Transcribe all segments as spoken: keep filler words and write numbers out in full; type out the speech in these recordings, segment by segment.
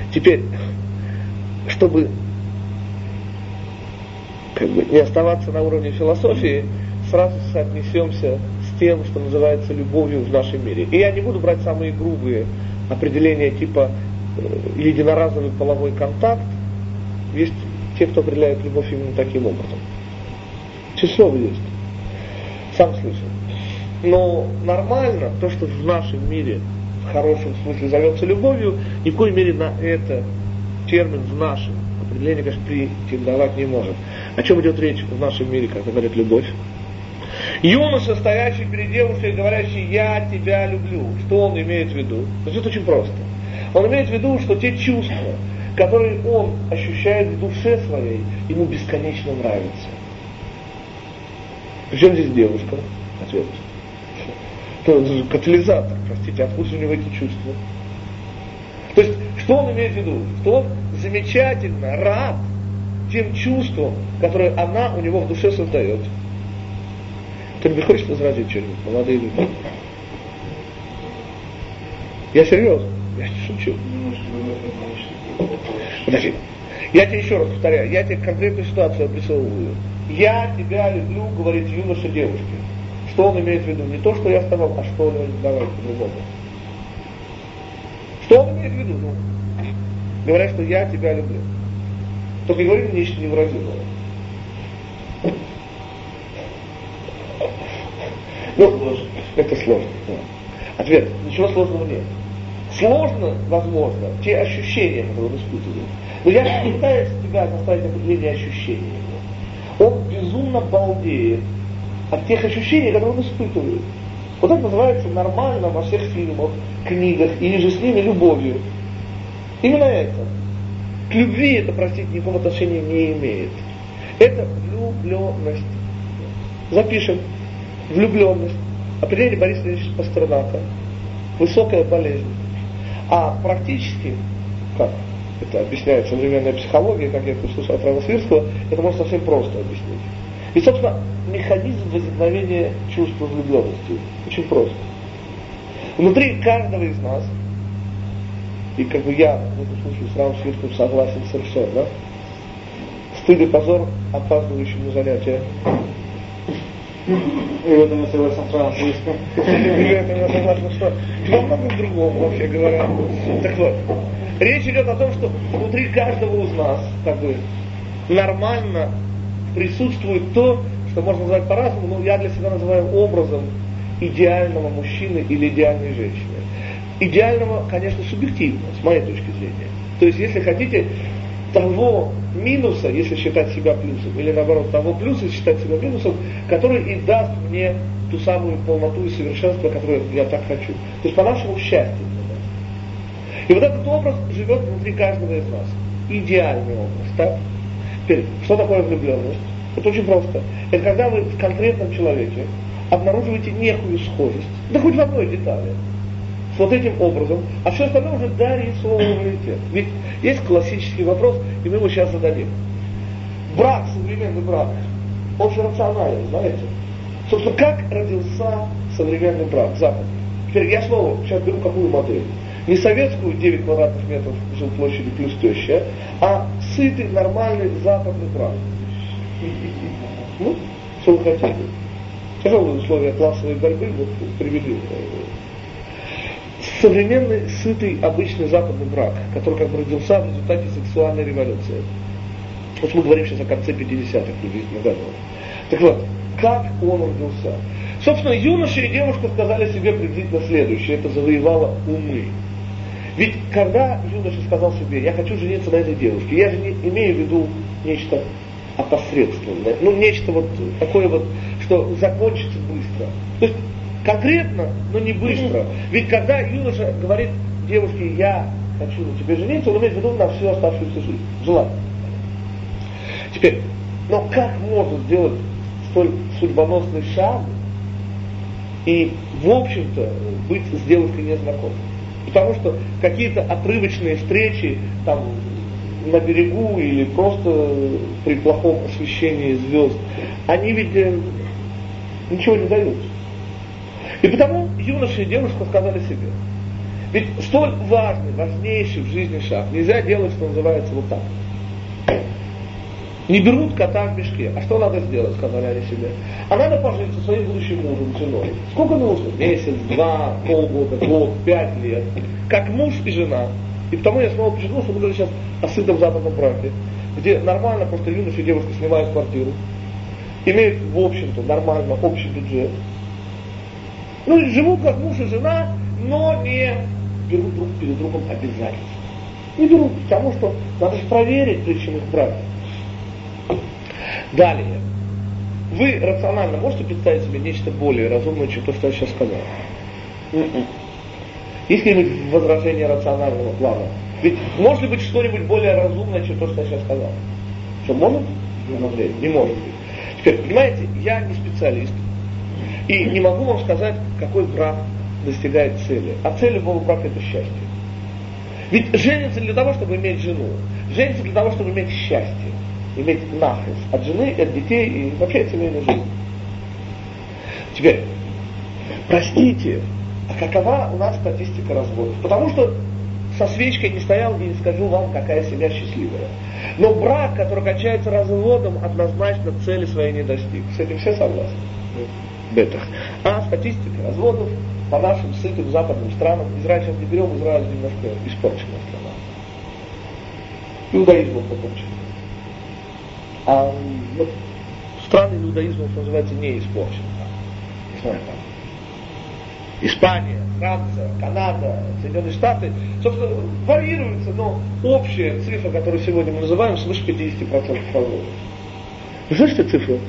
Теперь, чтобы как бы не оставаться на уровне философии, сразу соотнесемся с тем, что называется любовью в нашем мире. И я не буду брать самые грубые определения типа э, единоразовый половой контакт. Есть те, кто определяет любовь именно таким образом. Число есть. Сам слышал. Но нормально, то, что в нашем мире в хорошем смысле зовется любовью, ни в коей мере на это термин в нашем определении, конечно, претендовать не может. О чем идет речь в нашем мире, когда говорят любовь? Юноша, стоящий перед девушкой, говорящий «я тебя люблю». Что он имеет в виду? Значит, очень просто. Он имеет в виду, что те чувства, которые он ощущает в душе своей, ему бесконечно нравятся. Причем здесь девушка? Ответ. Это же катализатор, простите, откуда же у него эти чувства? То есть, что он имеет в виду? Что он замечательно рад тем чувствам, которые она у него в душе создает. Кто-нибудь хочет возразить что-нибудь, молодые люди? Я серьезно, я не шучу. Подожди. Я тебе еще раз повторяю, я тебе конкретную ситуацию обрисовываю. Я тебя люблю, говорит юноша девушке. Что он имеет в виду? Не то, что я сказал, а что он имеет в виду? Давай по-другому. Что он имеет в виду? Ну, говорят, что я тебя люблю. Только говори мне нечто невыразимое. Ну, это сложно. Да. Ответ. Ничего сложного нет. Сложно, возможно, те ощущения, которые он испытывает. Но я не пытаюсь тебя заставить определение ощущений. Он безумно балдеет от тех ощущений, которые он испытывает. Вот это называется нормально во всех фильмах, книгах, и же с ними любовью. Именно это. К любви это, простите, никакого отношения не имеет. Это влюбленность. Запишем. Влюбленность. Определение Бориса Ильича Пастернака. Высокая болезнь. А практически, как это объясняет современная психология, как я это услышал от Рава Свирского, это можно совсем просто объяснить. И, собственно, механизм возникновения чувства влюбленности очень прост. Внутри каждого из нас, и как бы я в этом случае с Равом Свирским согласен совершенно, стыд и позор опаздывающим на занятия. И в этом я согласен с Равом Свирским. И в этом я согласен, что во многом другом, вообще говоря. Так вот, речь идет о том, что внутри каждого из нас, как бы, нормально присутствует то, что можно назвать по-разному, но я для себя называю образом идеального мужчины или идеальной женщины. Идеального, конечно, субъективно, с моей точки зрения. То есть, если хотите, того минуса, если считать себя плюсом, или наоборот, того плюса, если считать себя минусом, который и даст мне ту самую полноту и совершенство, которое я так хочу. То есть, по нашему счастью. И вот этот образ живет внутри каждого из нас. Идеальный образ, так? Теперь, что такое влюбленность? Это очень просто. Это когда вы в конкретном человеке обнаруживаете некую схожесть, да хоть в одной детали, с вот этим образом, а все остальное уже дорисовываете. Ведь есть классический вопрос, и мы его сейчас зададим. Брак, современный брак, он же рационален, знаете? Собственно, как родился современный брак, западный? Теперь я снова сейчас беру какую модель? Не советскую девять квадратных метров жилплощади плюс теща, а сытый, нормальный западный брак. Ну, что вы хотите? Тяжелые условия классовой борьбы вот, привели. Современный, сытый, обычный западный брак, который как бы родился в результате сексуальной революции. Вот мы говорим сейчас о конце пятидесятых, приблизительно годов. Так вот, как он родился? Собственно, юноша и девушка сказали себе приблизительно следующее, это завоевало умы. Ведь когда юноша сказал себе, я хочу жениться на этой девушке, я же не имею в виду нечто опосредственное, ну нечто вот такое вот, что закончится быстро. То есть конкретно, но не быстро. Ведь когда юноша говорит девушке, я хочу на тебе жениться, он имеет в виду на всю оставшуюся жизнь. Желательно. Теперь, но как можно сделать столь судьбоносный шаг и, в общем-то, быть с девушкой незнакомым? Потому что какие-то отрывочные встречи там на берегу или просто при плохом освещении звезд, они ведь ничего не дают. И потому юноша и девушка сказали себе, Ведь столь важный, важнейший в жизни шаг нельзя делать, что называется, вот так. Не берут кота в мешке. А что надо сделать, сказали они себе? А надо пожить со своим будущим мужем, женой. Сколько нужно? Месяц, два, полгода, год, пять лет. Как муж и жена. И потому я снова подчеркнул, что мы говорим сейчас о сытом западном браке, где нормально просто юноша и девушка снимают квартиру, имеют, в общем-то, нормально общий бюджет. Ну и живут как муж и жена, но не берут друг перед другом обязательств. Не берут, потому что надо же проверить, прежде чем их брать. Далее. Вы рационально можете представить себе нечто более разумное, чем то, что я сейчас сказал? Mm-mm. Есть какие-нибудь возражения рационального плана? Ведь может ли быть что-нибудь более разумное, чем то, что я сейчас сказал? Что, может? Mm-hmm. Не может быть. Теперь, понимаете, я не специалист. И не могу вам сказать, какой брак достигает цели. А цель любого брака — это счастье. Ведь женится для того, чтобы иметь жену. Женится для того, чтобы иметь счастье. Иметь нахрен от жены, от детей и вообще от семейной жизни. Теперь, простите, а какова у нас статистика разводов? Потому что со свечкой не стоял и не скажу вам, какая семья счастливая. Но брак, который кончается разводом, однозначно цели своей не достиг. С этим все согласны? Бетах. А статистика разводов по нашим сытым западным странам, Израиль сейчас не берем, Израиль немножко испорченная страна. Иудаизмом покончен. А вот страны иудаизма, что называется, не испорчены. Не знаю, там. Испания, Франция, Канада, Соединенные Штаты, собственно, варьируются, но общая цифра, которую сегодня мы называем, свыше пятьдесят процентов разводов. Вы слышите цифру?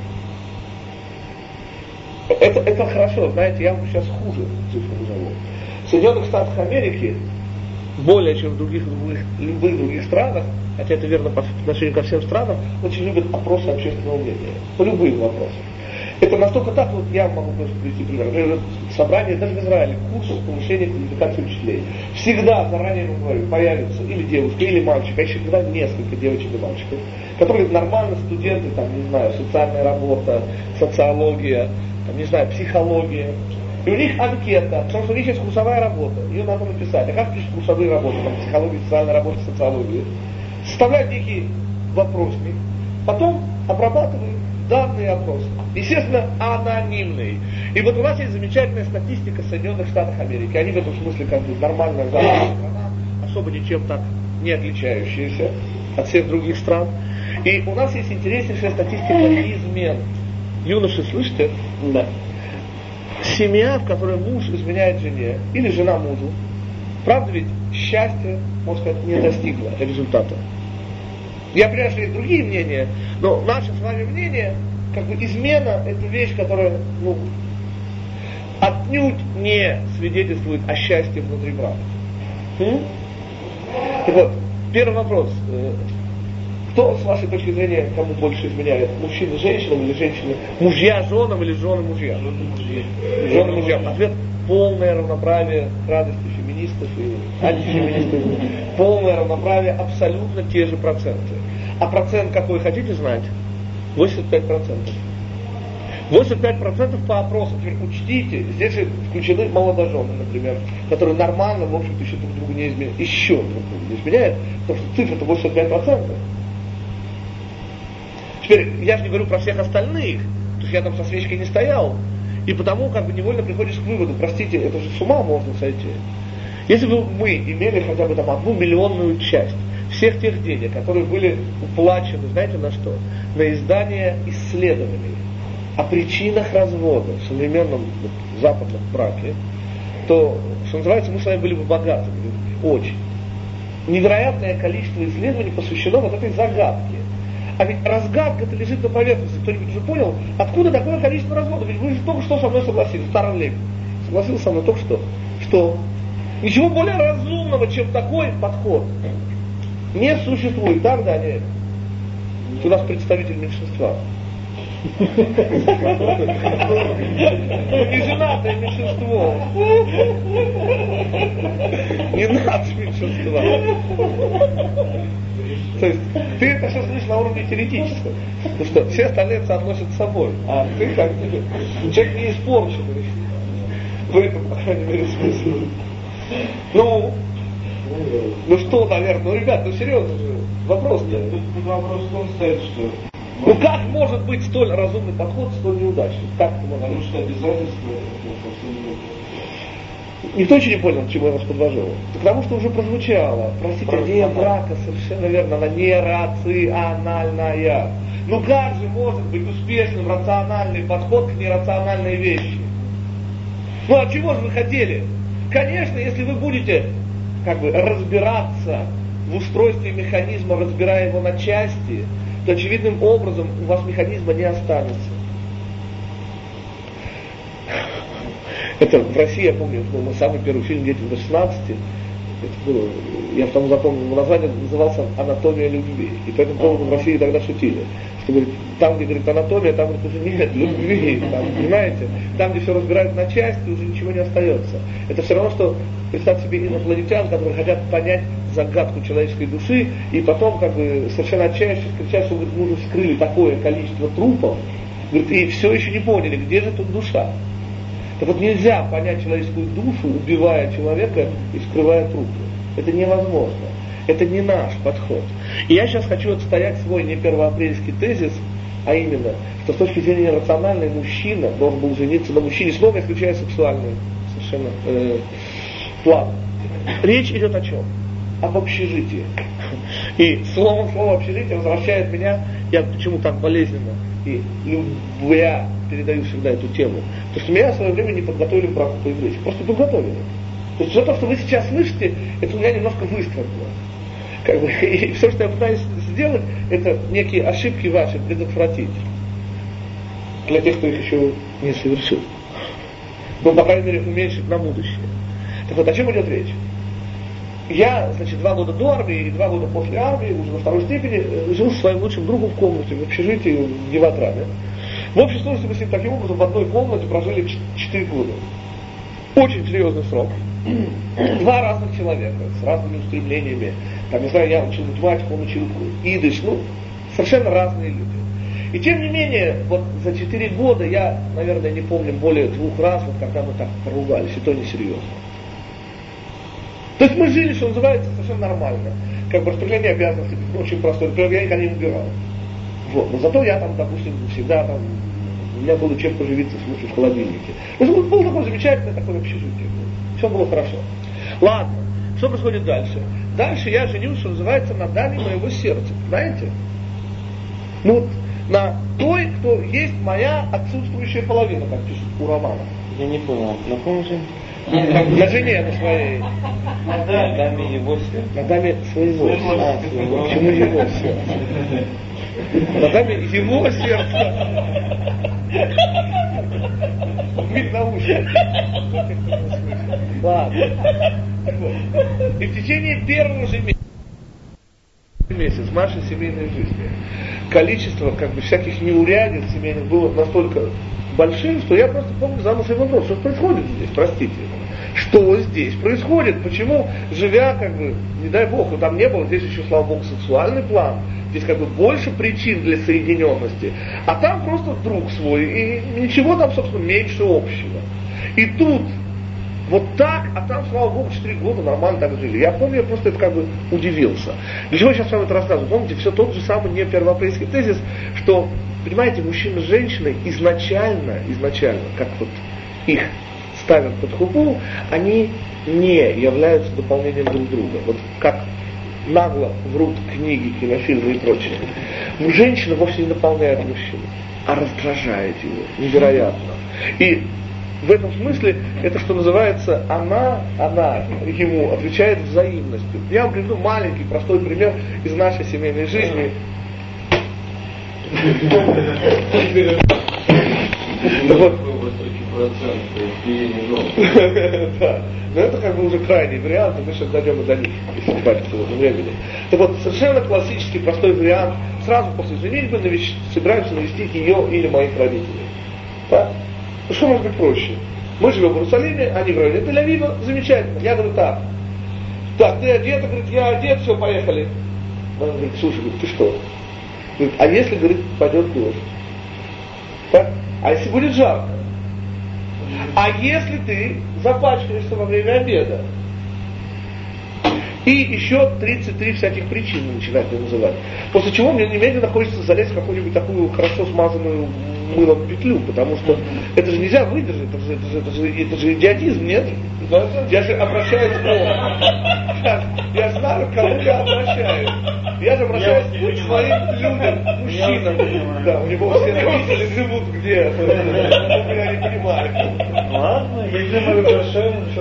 Это, это хорошо, знаете, я вам сейчас хуже цифру назову. В Соединенных Штатах Америки, более чем в других, любых, любых других странах, хотя это верно по отношению ко всем странам, очень любят опросы общественного мнения. По любым вопросам. Это настолько так, вот я могу просто привести пример. Например, собрание даже в Израиле, курс повышения квалификации учителей. Всегда, заранее я говорю, появится или девушка, или мальчик, а еще всегда несколько девочек и мальчиков, которые нормально студенты, там, не знаю, социальная работа, социология, там, не знаю, психология. И у них анкета, потому что у них есть курсовая работа, ее надо написать. А как пишут курсовые работы, там, психология, социальная работа, социология? Составляют некий вопросник, потом обрабатывают данные опросы. Естественно, анонимные. И вот у нас есть замечательная статистика Соединенных Штатов Америки. Они в этом смысле как бы нормальная западная страна, особо ничем так не отличающаяся от всех других стран. И у нас есть интереснейшая статистика измен. Юноши, слышите? Да. Семья, в которой муж изменяет жене, или жена мужу, правда ведь счастье, можно сказать, не достигла результата. Я понимаю, что есть другие мнения, но наше с вами мнение, как бы измена, это вещь, которая, ну, отнюдь не свидетельствует о счастье внутри брака. М? Так вот, первый вопрос. Кто, с вашей точки зрения, кому больше изменяет? Мужчины женщинам или женщины? Мужья женам или жены мужьям? Жены мужьям. Ответ: полное равноправие к радости феминистов и антифеминистов. Полное равноправие, абсолютно те же проценты. А процент какой хотите знать? восемьдесят пять процентов. восемьдесят пять процентов по опросу. Теперь учтите, здесь же включены молодожены, например, которые нормально, в общем-то, еще друг другу не изменяют. Еще друг другу не изменяют, потому что цифра-то восемьдесят пять процентов. Теперь, я же не говорю про всех остальных, то есть я там со свечкой не стоял, и потому как бы невольно приходишь к выводу, простите, это же с ума можно сойти. Если бы мы имели хотя бы там одну миллионную часть всех тех денег, которые были уплачены, знаете на что? На издание исследований о причинах развода в современном вот, западном браке, то, что называется, мы с вами были бы богатыми людьми, очень. Невероятное количество исследований посвящено вот этой загадке. А ведь разгадка-то лежит на поверхности. Кто-нибудь уже понял, откуда такое количество разводов? Ведь вы же только что со мной согласились, старый Лев. Согласился со мной только что. Что? Ничего более разумного, чем такой подход, не существует. Так, да, нет? У нас представитель меньшинства. Не женатое меньшинство. Не наше меньшинство. То есть ты это сейчас слышишь на уровне теоретическом. Ну что, все остальные соотносят с собой. А ты как бы человек не испорченный. В этом, по крайней мере, смысле. Ну, ну что, наверное, ну, ребят, ну серьезно же, вопрос-то. Тут вопрос в том стоит, что... Ну как может быть столь разумный подход, столь неудачный? Как это может Потому быть? что обязательства это совсем не... Никто еще не понял, к чему я вас подвожу. Потому что уже прозвучало. Простите, идея брака совершенно верно, она нерациональная. Ну как же может быть успешным рациональный подход к нерациональной вещи? Ну а чего же вы хотели? Конечно, если вы будете как бы разбираться в устройстве механизма, разбирая его на части, то очевидным образом у вас механизма не останется. Это в России, я помню, это был мой самый первый фильм детям до шестнадцати. Это было, я потому запомнил, его название назывался «Анатомия любви». И по этому поводу в России тогда шутили. Что говорит, там, где говорит анатомия, там говорит, уже нет любви. Там, понимаете? Там, где все разбирают на части, уже ничего не остается. Это все равно, что представьте себе инопланетян, которые хотят понять загадку человеческой души, и потом, как бы, совершенно отчаявшись, кричат, что говорит, мы уже вскрыли такое количество трупов, говорит, и все еще не поняли, где же тут душа. Так вот нельзя понять человеческую душу, убивая человека и вскрывая трупы. Это невозможно. Это не наш подход. И я сейчас хочу отстоять свой не первоапрельский тезис, а именно, что с точки зрения рациональной мужчина должен был жениться на мужчине, снова исключая сексуальный совершенно э, план. Речь идет о чем? Об общежитии. И словом слово общежитие возвращает меня, я почему так болезненно и любя передаю всегда эту тему, потому что меня в свое время не подготовили к браку по-еврейски, просто подготовили. То есть все то, что вы сейчас слышите, это у меня немножко выстрелило. Как бы, и все, что я пытаюсь сделать, это некие ошибки ваши предотвратить. Для тех, кто их еще не совершил. Ну, по крайней мере, уменьшить на будущее. Так вот, о чем идет речь? Я, значит, два года до армии и два года после армии, уже на второй степени, жил со своим лучшим другом в комнате, в общежитии в Гиватраме. В общей сложности мы с ним таким образом в одной комнате прожили четыре года. Очень серьезный срок. Два разных человека с разными устремлениями. Там, не знаю, я учил математику, он учил идыш, ну, совершенно разные люди. И тем не менее, вот за четыре года я, наверное, не помню более двух раз, вот когда мы так поругались, и то несерьезно. То есть мы жили, что называется, совершенно нормально. Как бы распределение обязанностей очень простое. Например, я никогда не убирал. Вот. Но зато я там, допустим, всегда там, у меня было чем поживиться в смысле в холодильнике. Ну, было такое замечательное такое общежитие. Все было хорошо. Ладно, что происходит дальше? Дальше я женился, что называется, на даме моего сердца. Знаете? Ну вот на той, кто есть моя отсутствующая половина, как пишут у романа. Я не понял, на ком же? На жене, на своей. На даме его сердца. На даме своего сердца. Почему его сердца? На даме его сердца. Миг на уши. Ладно. И в течение первого же месяца, месяц нашей семейной жизни количество как бы всяких неурядиц семейных было настолько большим, что я просто помню задал себе вопрос, что происходит здесь, простите. Что здесь происходит? Почему, живя, как бы, не дай бог, но там не было, здесь еще, слава богу, сексуальный план, здесь как бы больше причин для соединенности, а там просто друг свой, и ничего там, собственно, меньше общего. И тут вот так, а там, слава богу, четыре года нормально так жили. Я помню, я просто это как бы удивился. Для чего я сейчас вам это рассказываю? Помните, все тот же самый не первоапрельский тезис, что, понимаете, мужчина с женщиной изначально, изначально, как вот их ставят под хупу, они не являются дополнением друг друга. Вот как нагло врут книги, кинофильмы и прочее. Но женщина вовсе не дополняет мужчину, а раздражает его невероятно. И в этом смысле это, что называется, она, она ему отвечает взаимностью. Я вам приведу маленький, простой пример из нашей семейной жизни. Да, но это как бы уже крайний вариант, и мы сейчас дойдем и до них, если не хватит того времени. Так вот, совершенно классический, простой вариант. Сразу после женитьбы навещ... собираемся навестить ее или моих родителей. Да? Что может быть проще? Мы живем в Иерусалиме, они в районе Тель-Авива, замечательно. Я говорю, так, так, ты одет, говорит, я одет, все, поехали. Она говорит, слушай, говорит, ты что? Говорит, а если, говорит, пойдет дождь? Так? А если будет жарко? А если ты запачкаешься во время обеда? И еще тридцать три всяких причины начинает мне называть. После чего мне немедленно хочется залезть в какую-нибудь такую хорошо смазанную мылом петлю, потому что это же нельзя выдержать, это же, это же, это же, это же идиотизм, нет? Я же обращаюсь к я, я знаю, к кому я обращаюсь. Я же обращаюсь к своим людям, мужчинам. Да, у него все родители живут где? Я не понимаю. Ладно, если мы обращаемся.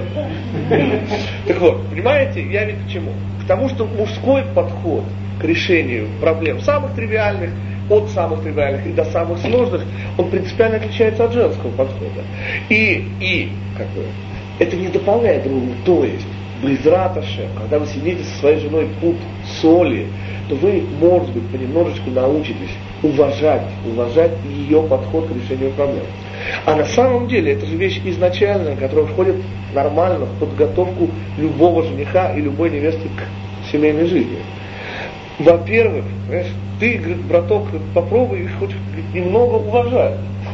Так вот, понимаете, я ведь к чему? К тому, что мужской подход к решению проблем самых тривиальных, от самых тривиальных и до самых сложных, он принципиально отличается от женского подхода. И, и как бы, это не дополняет друг друга. То есть, Безраташе, когда вы сидите со своей женой пуд соли, то вы, может быть, понемножечку научитесь уважать, уважать ее подход к решению проблем. А на самом деле это же вещь изначальная, которая входит нормально в подготовку любого жениха и любой невесты к семейной жизни. Во-первых, знаешь, ты, говорит, браток, попробуй их хоть немного уважать.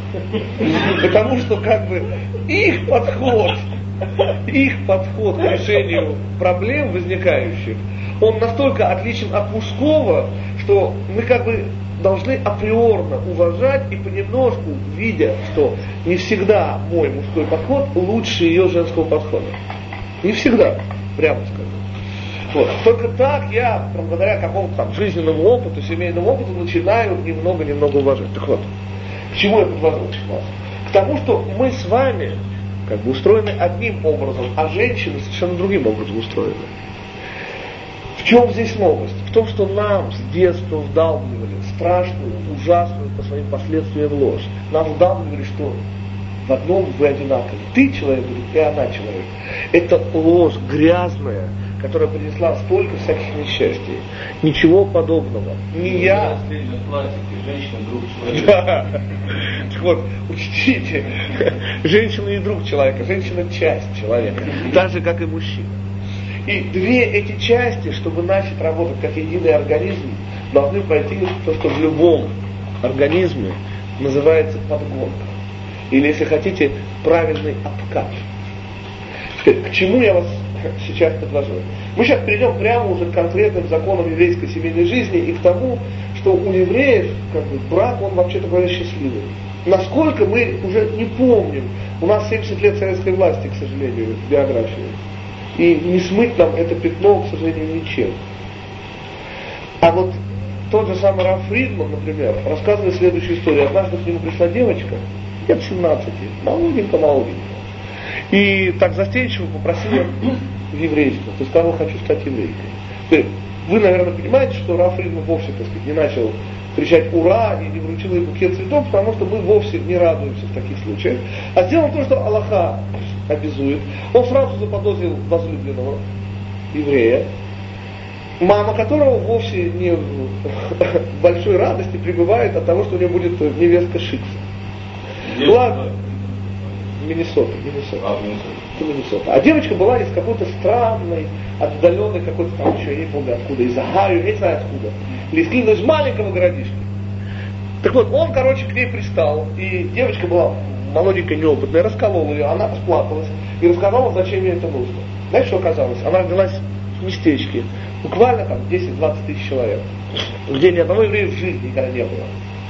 Потому что как бы их подход, их подход к решению проблем возникающих, он настолько отличен от мужского, что мы как бы должны априорно уважать и понемножку, видя, что не всегда мой мужской подход лучше ее женского подхода. Не всегда, прямо скажу. Вот. Только так я, благодаря какому-то там жизненному опыту, семейному опыту, начинаю немного-немного уважать. Так вот, к чему я подвожу вас? К тому, что мы с вами как бы устроены одним образом, а женщины совершенно другим образом устроены. В чем здесь новость? В том, что нам с детства вдалбливали страшную, ужасную по своим последствиям ложь. Нам вдалбливали, что в одном вы одинаковы. Ты человек, и она человек. Это ложь грязная, которая принесла столько всяких несчастий. Ничего подобного. Не я. Женщина друг человека. Да. Так вот, учтите, женщина не друг человека, женщина часть человека. Так же, как и мужчина. И две эти части, чтобы начать работать как единый организм, должны пройти то, что в любом организме называется подгонка. Или, если хотите, правильный откат. Теперь, к чему я вас сейчас подвожу? Мы сейчас перейдем прямо уже к конкретным законам еврейской семейной жизни и к тому, что у евреев как бы, брак, он вообще-то говоря счастливый. Насколько мы уже не помним. У нас семьдесят лет советской власти, к сожалению, в биографии. И не смыть нам это пятно, к сожалению, ничем. А вот тот же самый Раф Фридман, например, рассказывает следующую историю. Однажды к нему пришла девочка, лет семнадцати, молоденькая-молоденькая. И так застенчиво попросила в еврейство. То есть сказала, хочу стать еврейкой. Вы, наверное, понимаете, что Раф Фридман вовсе, так сказать, не начал кричать «Ура!» и не вручил ей букет цветов, потому что мы вовсе не радуемся в таких случаях. А сделал то, что Аллаха обязует. Он сразу заподозрил возлюбленного еврея, мама которого вовсе не в большой радости пребывает от того, что у нее будет невестка Шикса. Ладно. Миннесота, Миннесота. А, Миннесота. Миннесота. А девочка была из какой-то странной, отдаленной какой-то там еще, я не помню откуда, из Агаю, я не знаю откуда. Или из маленького городишка. Так вот, он, короче, к ней пристал, и девочка была молоденькая, неопытная, расколола ее, она расплакалась и рассказала, зачем ей это нужно. Знаете, что оказалось? Она родилась в местечке, буквально там десять-двадцать тысяч человек, где ни одного еврея в жизни никогда не было.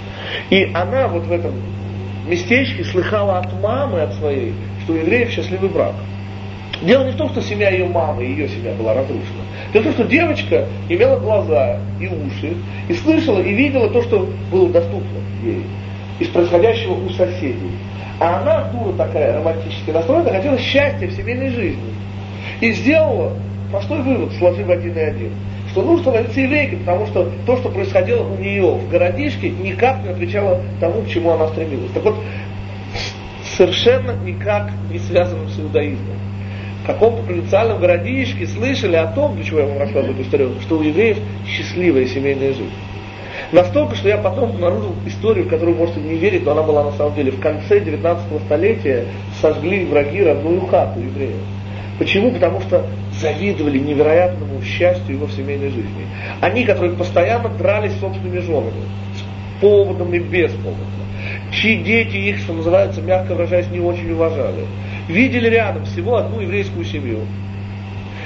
И она вот в этом местечке слыхала от мамы, от своей, что у евреев счастливый брак. Дело не в том, что семья ее мамы и ее семья была разрушена. Дело в том, что девочка имела глаза и уши, и слышала, и видела то, что было доступно ей из происходящего у соседей. А она, дура такая, романтически настроена, хотела счастья в семейной жизни. И сделала простой вывод, сложив один и один, что нужно становиться еврейкой, потому что то, что происходило у нее в городишке, никак не отвечало тому, к чему она стремилась. Так вот, совершенно никак не связано с иудаизмом. В каком-то провинциальном городишке слышали о том, для чего я вам рассказываю эту историю, что у евреев счастливая семейная жизнь. Настолько, что я потом обнаружил историю, в которую можете не верить, но она была на самом деле. В конце девятнадцатого столетия сожгли враги родную хату евреев. Почему? Потому что завидовали невероятному счастью его в семейной жизни. Они, которые постоянно дрались с собственными женами, с поводом и без повода, чьи дети их, что называется, мягко выражаясь, не очень уважали, видели рядом всего одну еврейскую семью.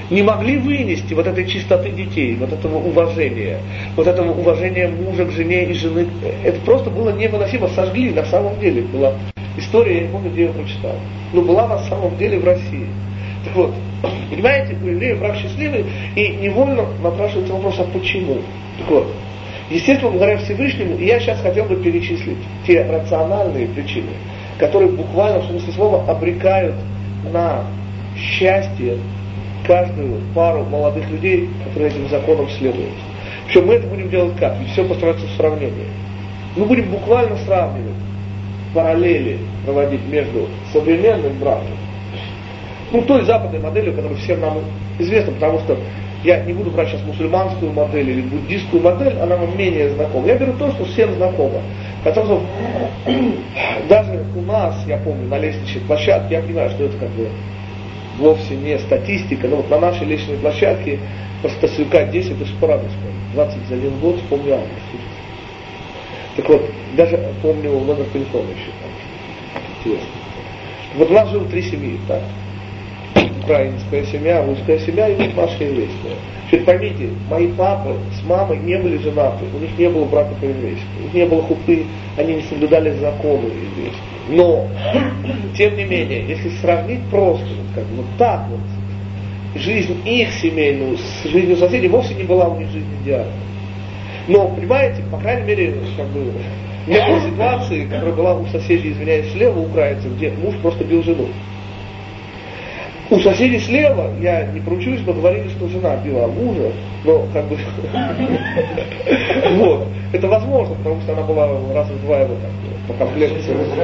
не могли вынести вот этой чистоты детей, вот этого уважения, вот этого уважения мужа к жене и жены. Это просто было невыносимо, сожгли на самом деле. Была история, я не помню, где я прочитал, но была на самом деле в России. Так вот, понимаете, у евреев брак счастливый, и невольно напрашивается вопрос, а почему? Так вот, естественно, благодаря Всевышнему, я сейчас хотел бы перечислить те рациональные причины, которые буквально, в смысле слова, обрекают на счастье каждую пару молодых людей, которые этим законам следуют. Причем мы это будем делать как? Ведь все постараться в сравнении. Мы будем буквально сравнивать, параллели проводить между современным браком, ну, той западной моделью, которая всем нам известна, потому что я не буду брать сейчас мусульманскую модель или буддистскую модель, она вам менее знакома. Я беру то, что всем знакомо. Потому даже у нас, я помню, на лестничной площадке, я понимаю, что это как бы вовсе не статистика, но вот на нашей лестничной площадке по Стасюка десять, это же порадуюсь, двадцать один год, помню август. Так вот, даже помню номер телефона еще. Интересно. Вот у нас жило три семьи, так? Украинская семья, русская семья и вот наша еврейская. Теперь поймите, мои папы с мамой не были женаты, у них не было брака по-еврейски, у них не было хупы, они не соблюдали законы еврейские. Но, тем не менее, если сравнить просто, вот, как бы, вот так вот, жизнь их семейную с жизнью соседей вовсе не была у них жизнь идеальной. Но, понимаете, по крайней мере, как бы, не было ситуации, которая была у соседей, извиняюсь, слева, украинцев, где муж просто бил жену. У соседей слева, я не поручусь, но говорили, что жена била мужа, но как бы вот, это возможно, потому что она была раз в два его по комплекции.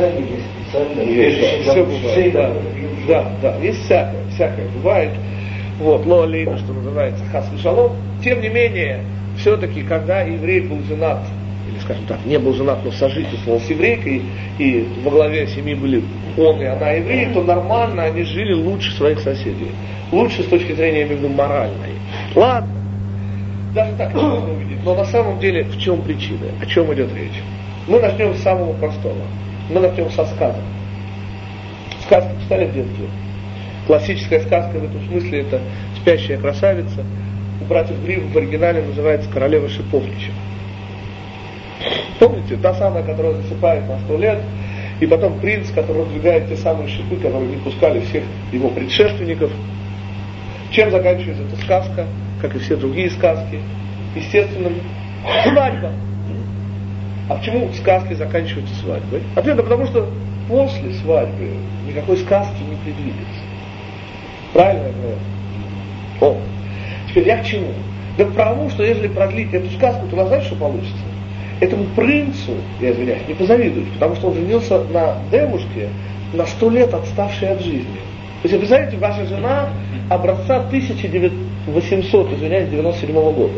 Все бывает, да, да, да, есть всякое, всякое бывает, вот, но лейна, что называется, хас и шалом. Тем не менее, все-таки, когда еврей был женат, или, скажем так, не был женат, но сожительствовал с еврейкой, и во главе семьи были он и она евреи, то нормально они жили лучше своих соседей. Лучше с точки зрения, я имею в виду, моральной. Ладно, даже так можно увидеть, но на самом деле в чем причина, о чем идет речь? Мы начнем с самого простого. Мы начнем со сказок. Сказки читали в детстве? Классическая сказка в этом смысле это «Спящая красавица». У братьев Гримм в оригинале называется «Королева шиповничья». Помните, та самая, которая засыпает на сто лет, и потом принц, который раздвигает те самые шипы, которые не пускали всех его предшественников. Чем заканчивается эта сказка, как и все другие сказки? Естественно, свадьба. А почему сказки заканчиваются свадьбой? Ответ, да потому что после свадьбы никакой сказки не предвидится. Правильно я говорю? О, теперь я к чему? Да к тому, что если продлить эту сказку, то знаешь, что получится? Этому принцу, я извиняюсь, не позавидуешь, потому что он женился на девушке, на сто лет отставшей от жизни. То есть, представляете, ваша жена образца тысяча восемьсот, извиняюсь, девяносто седьмого года.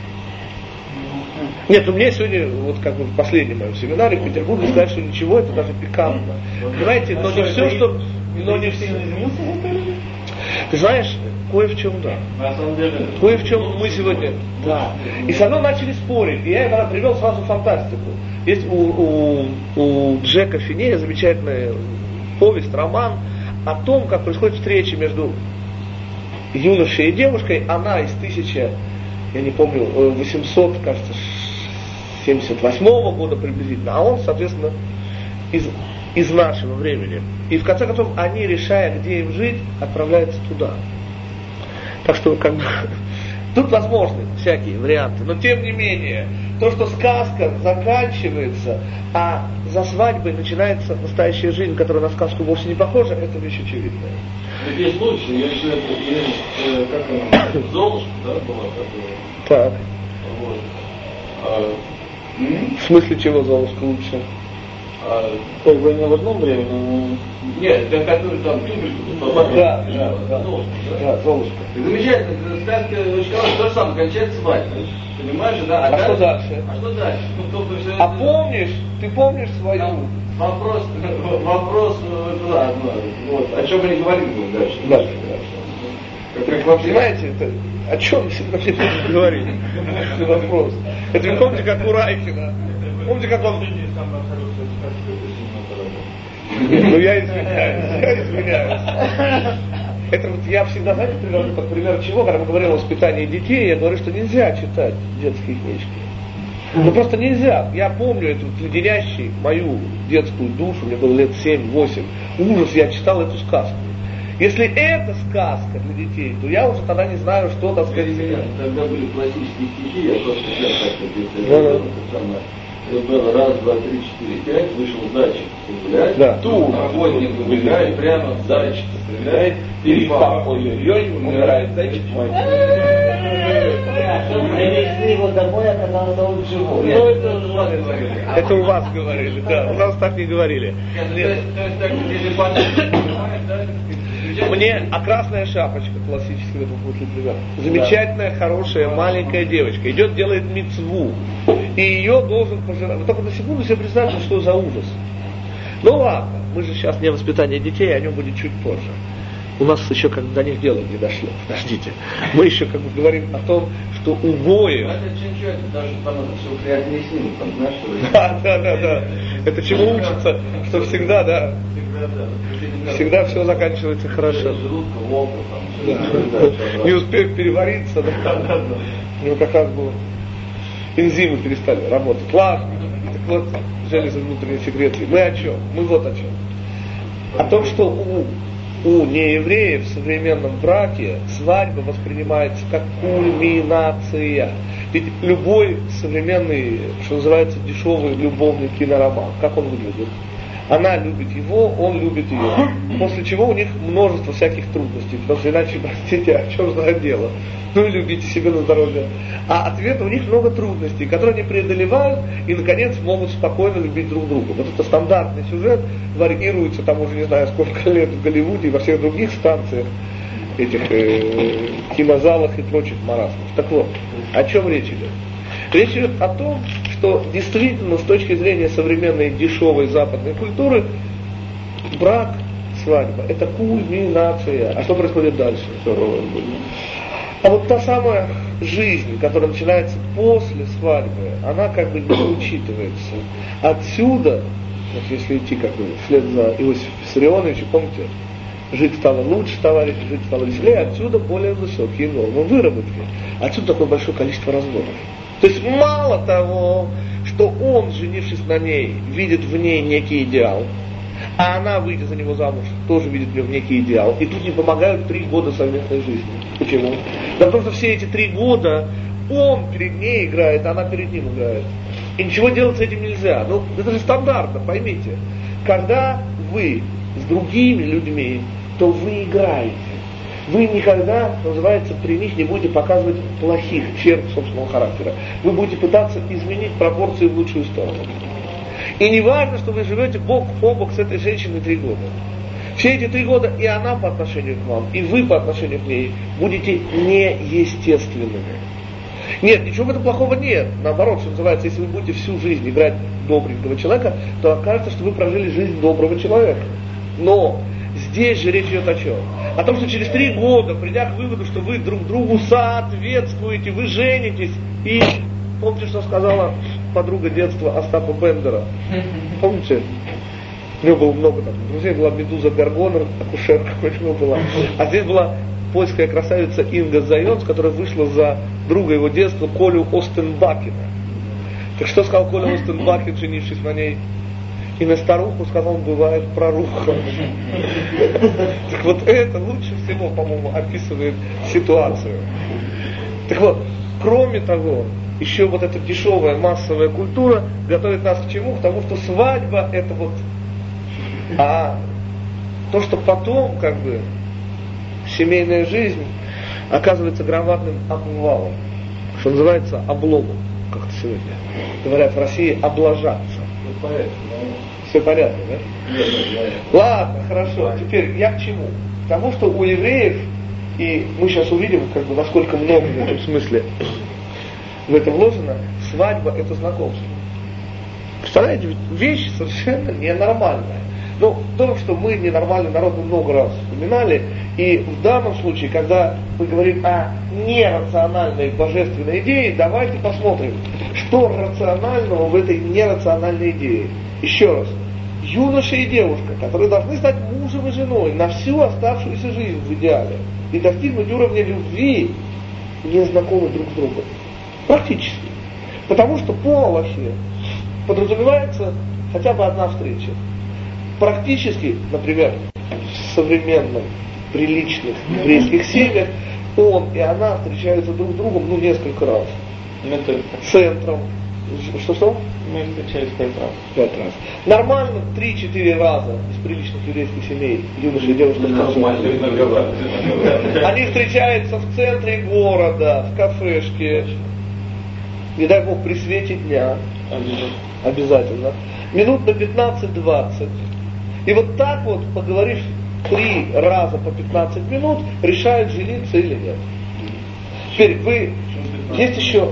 Нет, ну мне сегодня, вот как бы в последнем моем семинаре в Петербурге сказали, что ничего, это даже пикантно. Понимаете, но не все, что... Но не все... Ты знаешь, кое в чем да. На самом деле. Кое в чем мы сегодня. Да. И со мной начали спорить. И я когда привел сразу фантастику. Есть у, у, у Джека Финея замечательная повесть, роман о том, как происходит встреча между юношей и девушкой. Она из тысяча, я не помню, восемьсот, кажется, семьдесят восьмого года приблизительно, а он, соответственно, из, из нашего времени. И в конце концов, они, решая, где им жить, отправляются туда. Так что, как бы, тут возможны всякие варианты. Но, тем не менее, то, что сказка заканчивается, а за свадьбой начинается настоящая жизнь, которая на сказку вовсе не похожа, это вещь очевидная. Так есть случаи, я считаю, есть, как она, Золушка, да, была такая? Так. Вот. А, в смысле, чего Золушка лучше? А, как бы не в одном времени, но... Нет, для которой там тюбельку, да, да, да, Золушка, да? Да, Золушка. И замечательно, сказка очень хорошая, то же самое, кончается свадьбой. Понимаешь, да? А, а что дальше? А что дальше? Ну, то, что а помнишь, ты помнишь свою? Там вопрос, вопрос, ладно, вот, о чем мы не говорили будем дальше. Дальше, дальше. Как вообще... Понимаете, это, о чем вообще будем говорить? Вопрос. Это вы помните, как у Райкина? Помните, как он... Ну я извиняюсь, я извиняюсь. Это вот я всегда, знаете, привожу как пример чего, когда мы говорим о воспитании детей, я говорю, что нельзя читать детские книжки. Ну просто нельзя. Я помню эту леденящую мою детскую душу, мне было лет семь-восемь, ужас, я читал эту сказку. Если это сказка для детей, то я уже тогда не знаю, что, так сказать... Тогда были классические стихи, я просто сейчас как-то представляю, было раз, два, три, четыре, пять, вышел зайчик гулять, да. Тур, охотник выбегает, прямо в зайчика стреляет, перепах, ой-ой-ой, умирает зайчик мой. Привезли его домой, оказался он живой. Это у вас говорили, да, у нас так не говорили. Нет. Мне, а красная шапочка, классический в этом случае пример. Замечательная, хорошая, маленькая девочка. Идет, делает мицву. И ее должен пожирать. Вы только на секунду себе представьте, что за ужас. Ну ладно, мы же сейчас не воспитание детей, о нем будет чуть позже. У нас еще как бы до них дело не дошло. Подождите. Мы еще как бы говорим о том, что у Гоев... Да, да, да, да. Это чему учится, что всегда, да. Всегда все заканчивается хорошо. Не успев перевариться, да. У него как раз было... Энзимы перестали работать. Ладно. Так вот, железо внутренней секреции. Мы о чем? Мы вот о чем. О том, что у, у неевреев в современном браке свадьба воспринимается как кульминация. Ведь любой современный, что называется, дешевый любовный кинороман, как он выглядит? Она любит его, он любит ее. После чего у них множество всяких трудностей. Потому что иначе, простите, о чем же дело? Ну и любите себе на здоровье. А ответ у них много трудностей, которые они преодолевают и, наконец, могут спокойно любить друг друга. Вот это стандартный сюжет варьируется там уже не знаю сколько лет в Голливуде и во всех других станциях, этих э, кинозалах и прочих маразмов. Так вот, о чем речь идет? Речь идет о том, что действительно с точки зрения современной дешевой западной культуры брак, свадьба – это кульминация. А что происходит дальше? А вот та самая жизнь, которая начинается после свадьбы, она как бы не учитывается. Отсюда, вот если идти как бы вслед за Иосифом Виссарионовичем, помните, жить стало лучше, товарищ, жить стало веселее, отсюда более высокие нормы выработки. Отсюда такое большое количество разводов. То есть мало того, что он, женившись на ней, видит в ней некий идеал, а она, выйдя за него замуж, тоже видит в нем некий идеал. И тут не помогают три года совместной жизни. Почему? Да потому что все эти три года он перед ней играет, а она перед ним играет. И ничего делать с этим нельзя. Ну, это же стандартно, поймите. Когда вы с другими людьми, то вы играете. Вы никогда, называется, при них не будете показывать плохих черт собственного характера. Вы будете пытаться изменить пропорции в лучшую сторону. И не важно, что вы живете бок о бок с этой женщиной три года. Все эти три года и она по отношению к вам, и вы по отношению к ней будете неестественными. Нет, ничего в этом плохого нет. Наоборот, что называется, если вы будете всю жизнь играть добренького человека, то окажется, что вы прожили жизнь доброго человека. Но здесь же речь идет о чем? О том, что через три года, придя к выводу, что вы друг другу соответствуете, вы женитесь, и помните, что сказала подруга детства Остапа Бендера? Помните? У него было много там друзей, была Медуза Гаргона, акушерка какой-то была. А здесь была польская красавица Инга Зайонс, которая вышла за друга его детства Колю Остенбакена. Так что сказал Коля Остенбакен, женившись на ней? И на старуху сказал, он бывает проруха. Так вот это лучше всего, по-моему, описывает ситуацию. Так вот, кроме того, еще вот эта дешевая массовая культура готовит нас к чему? К тому, что свадьба это вот... А то, что потом, как бы, семейная жизнь оказывается громадным обвалом, что называется обломом, как-то сегодня говорят в России, облажаться. Все понятно, да? Ладно, хорошо. Теперь я к чему? К тому, что у евреев, и мы сейчас увидим, как бы, насколько много в этом смысле в это вложено, свадьба это знакомство. Представляете, вещь совершенно ненормальная. Но то, что мы ненормальный народ, мы много раз вспоминали, и в данном случае, когда мы говорим о нерациональной божественной идее, давайте посмотрим, что рационального в этой нерациональной идее. Еще раз, юноша и девушка, которые должны стать мужем и женой на всю оставшуюся жизнь в идеале и достигнуть уровня любви, не знакомы друг с другом. Практически. Потому что по Аллахе подразумевается хотя бы одна встреча. Практически, например, в современных, приличных еврейских семьях он и она встречаются друг с другом ну несколько раз. Центром. Что-что? Мы встречались пять раз. Пять раз. Нормально три-четыре раза из приличных еврейских семей юноши и девушки. Они встречаются в центре города, в кафешке. Не дай Бог, при свете дня. Обязательно. Минут на пятнадцать-двадцать. И вот так вот, поговорив три раза по пятнадцать минут, решают, жениться или нет. Теперь вы... Есть еще...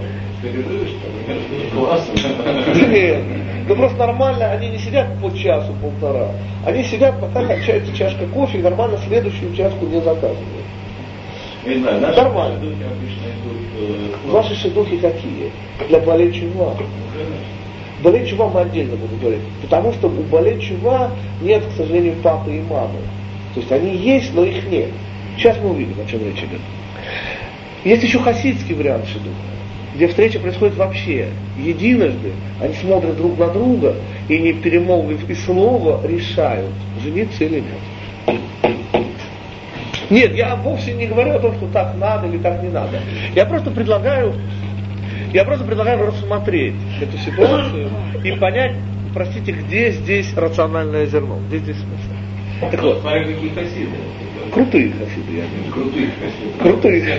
Нет. Ну просто нормально, они не сидят по часу, полтора. Они сидят, пока кончается чашка кофе, и нормально следующую чашку не заказывают. Не знаю, наши нормально. Духи обычно идут, э, Ваши шедухи какие? Для Балей Чува. Балей Чува мы отдельно будем говорить. Потому что у Балей Чува нет, к сожалению, папы и мамы. То есть они есть, но их нет. Сейчас мы увидим, о чем речь идет. Есть еще хасидский вариант шедуха, где встреча происходит вообще единожды. Они смотрят друг на друга и, не перемолвив и слова, решают, жениться или нет. Нет, я вовсе не говорю о том, что так надо или так не надо. Я просто предлагаю, я просто предлагаю рассмотреть эту ситуацию и понять, простите, где здесь рациональное зерно, где здесь смысл. Так вот, смотря какие хасиды. Крутые хасиды, я имею в виду. Крутые хасиды. Крутые.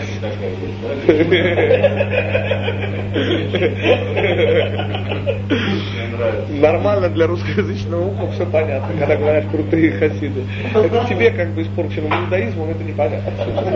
Нормально для русскоязычного уха все понятно, когда говорят крутые хасиды. Это тебе, как бы испорченному иудаизмом, это непонятно.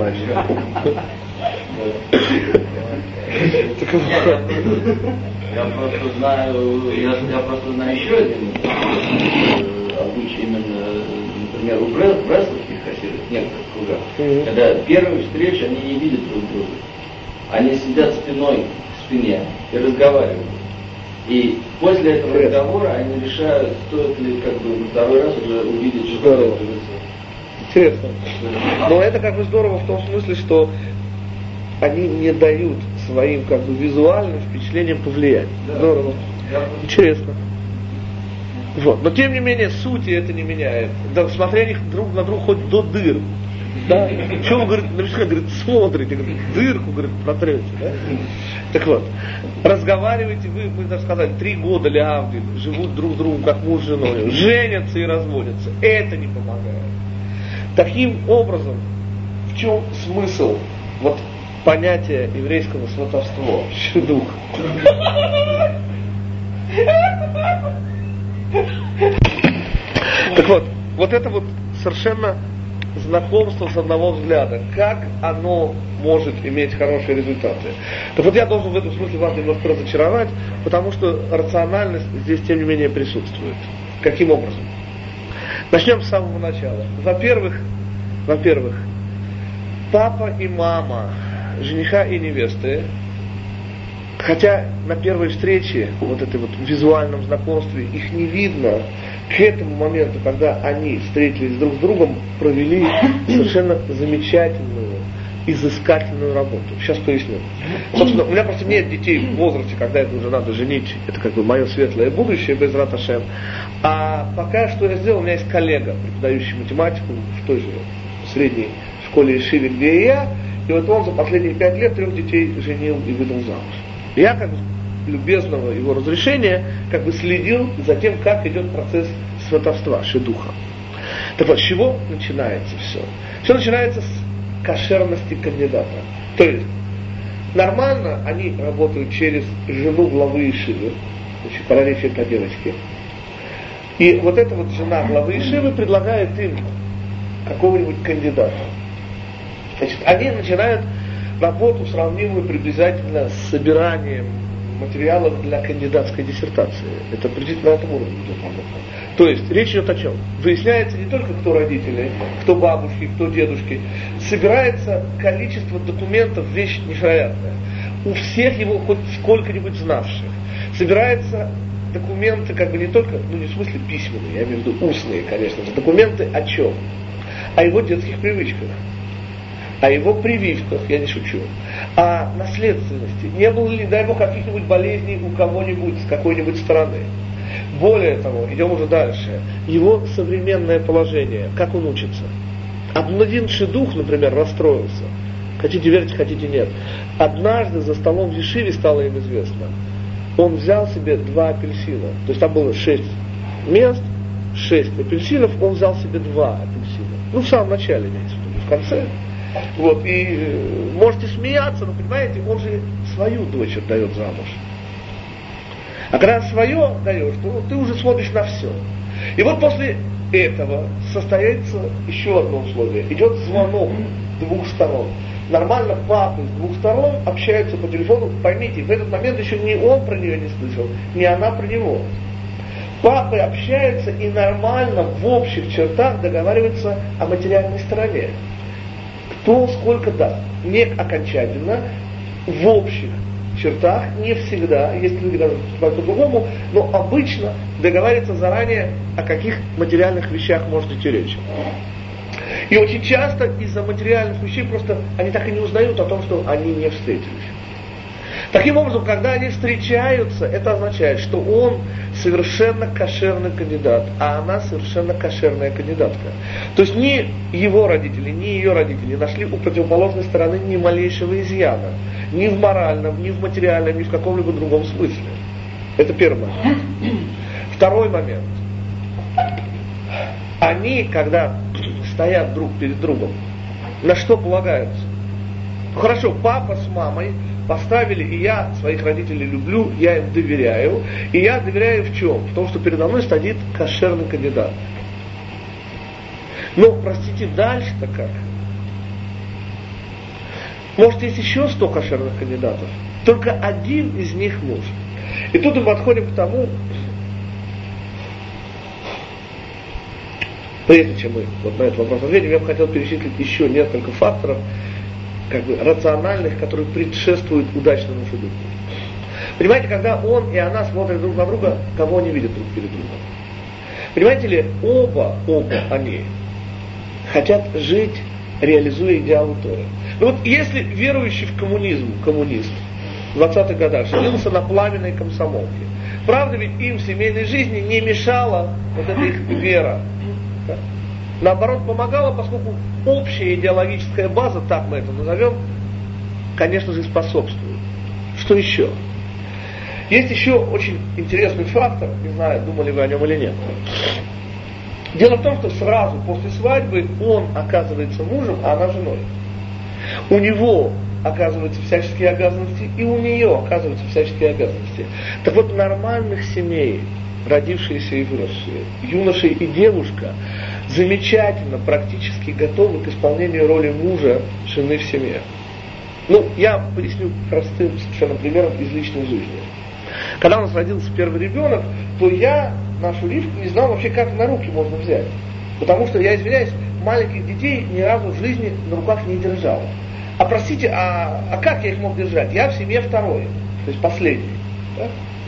Я просто знаю, я, я просто знаю еще один э, обычай именно, например, у бресловских хасидов, в некоторых кругах, mm-hmm. когда первую встречу они не видят друг друга. Они сидят спиной к спине и разговаривают. И после этого Привет. разговора они решают, стоит ли как бы на второй раз уже увидеть что-то. Интересно. Но это как бы здорово в том смысле, что они не дают своим как бы визуальным впечатлениям повлиять. Да. Здорово. Да. Интересно. Вот. Но тем не менее сути это не меняет. Да, смотря них друг на друга хоть до дыр. Да? Что вы, говорит, наверняка, говорит, смотрите, говорит, дырку, говорит, протрете, да? Так вот, разговариваете, вы, мы даже сказали, три года леавдиль, живут друг с другом как муж с женой, женятся и разводятся. Это не помогает. Таким образом, в чем смысл вот понятия еврейского сватовства? Шедух. Так вот, вот это вот совершенно знакомство с одного взгляда. Как оно может иметь хорошие результаты? Так вот я должен в этом смысле вас немножко разочаровать, потому что рациональность здесь тем не менее присутствует. Каким образом? Начнем с самого начала. Во-первых, во-первых, папа и мама жениха и невесты, хотя на первой встрече, вот этой вот визуальном знакомстве, их не видно, к этому моменту, когда они встретились друг с другом, провели совершенно замечательную, изыскательную работу. Сейчас поясню. Собственно, у меня просто нет детей в возрасте, когда это уже надо женить. Это как бы мое светлое будущее, без рат Ашем. А пока что я сделал, у меня есть коллега, преподающий математику в той же средней школе Ешиве, где и я. И вот он за последние пять лет трех детей женил и выдал замуж. Я как бы любезного его разрешения как бы следил за тем, как идет процесс сватовства, шедуха. Так вот, с чего начинается все? Все начинается с кошерности кандидата. То есть, нормально они работают через жену главы Ешивы, значит, параллельно по девочке. И вот эта вот жена главы Ешивы предлагает им какого-нибудь кандидата. Значит, они начинают работу, сравнимую приблизительно с собиранием материалов для кандидатской диссертации. Это приблизительно на этом уровне идет. То есть речь идет о чем? Выясняется не только кто родители, кто бабушки, кто дедушки. Собирается количество документов, вещь невероятная. У всех его хоть сколько-нибудь знавших. Собирается документы, как бы не только, ну не в смысле письменные, я имею в виду устные, конечно же, документы о чем? О его детских привычках, о его прививках, я не шучу, о наследственности. Не было ли, дай бог, каких-нибудь болезней у кого-нибудь с какой-нибудь стороны. Более того, идем уже дальше, его современное положение, как он учится. Обмладенчий дух, например, расстроился. Хотите верьте, хотите нет. Однажды за столом в Ешиве стало им известно. Он взял себе два апельсина. То есть там было шесть мест, шесть апельсинов, он взял себе два апельсина. Ну, в самом начале, имеется в виду, в конце. Вот, и э, можете смеяться, но понимаете, он же свою дочь отдает замуж. А когда свое даешь, то ты уже смотришь на все. И вот после этого состоится еще одно условие. Идет звонок двух сторон. Нормально папы с двух сторон общаются по телефону. Поймите, в этот момент еще ни он про нее не слышал, ни она про него. Папы общаются и нормально в общих чертах договариваются о материальной стороне. Кто сколько даст. Не окончательно, в общих чертах, не всегда, есть люди, которые поступают по-другому, но обычно договариваются заранее, о каких материальных вещах может идти речь. И очень часто из-за материальных вещей просто они так и не узнают о том, что они не встретились. Таким образом, когда они встречаются, это означает, что он совершенно кошерный кандидат, а она совершенно кошерная кандидатка. То есть ни его родители, ни ее родители нашли у противоположной стороны ни малейшего изъяна. Ни в моральном, ни в материальном, ни в каком-либо другом смысле. Это первый момент. Второй момент. Они, когда стоят друг перед другом, на что полагаются? Ну, хорошо, папа с мамой поставили, и я своих родителей люблю, я им доверяю. И я доверяю в чем? В том, что передо мной стоит кошерный кандидат. Но, простите, дальше-то как? Может, есть еще сто кошерных кандидатов, только один из них муж. И тут мы подходим к тому, прежде чем мы вот на этот вопрос ответим, я бы хотел перечислить еще несколько факторов, как бы рациональных, которые предшествуют удачному суду. Понимаете, когда он и она смотрят друг на друга, кого они видят друг перед другом? Понимаете ли, оба, оба они хотят жить, реализуя идеалы Торы. Ну вот если верующий в коммунизм, коммунист, в двадцатых годах женился на пламенной комсомолке, правда ведь им в семейной жизни не мешала вот эта их вера. Да? Наоборот, помогала, поскольку общая идеологическая база, так мы это назовем, конечно же, способствует. Что еще? Есть еще очень интересный фактор, не знаю, думали вы о нем или нет. Дело в том, что сразу после свадьбы он оказывается мужем, а она женой. У него оказываются всяческие обязанности, и у нее оказываются всяческие обязанности. Так вот, нормальных семей, родившиеся и выросшие, юноша и девушка, замечательно, практически готовы к исполнению роли мужа, жены в семье. Ну, я поясню простым совершенно примером из личной жизни. Когда у нас родился первый ребенок, то я нашу Ривку не знал вообще, как на руки можно взять. Потому что, я извиняюсь, маленьких детей ни разу в жизни на руках не держал. А простите, а, а как я их мог держать? Я в семье второй, то есть последний. Да?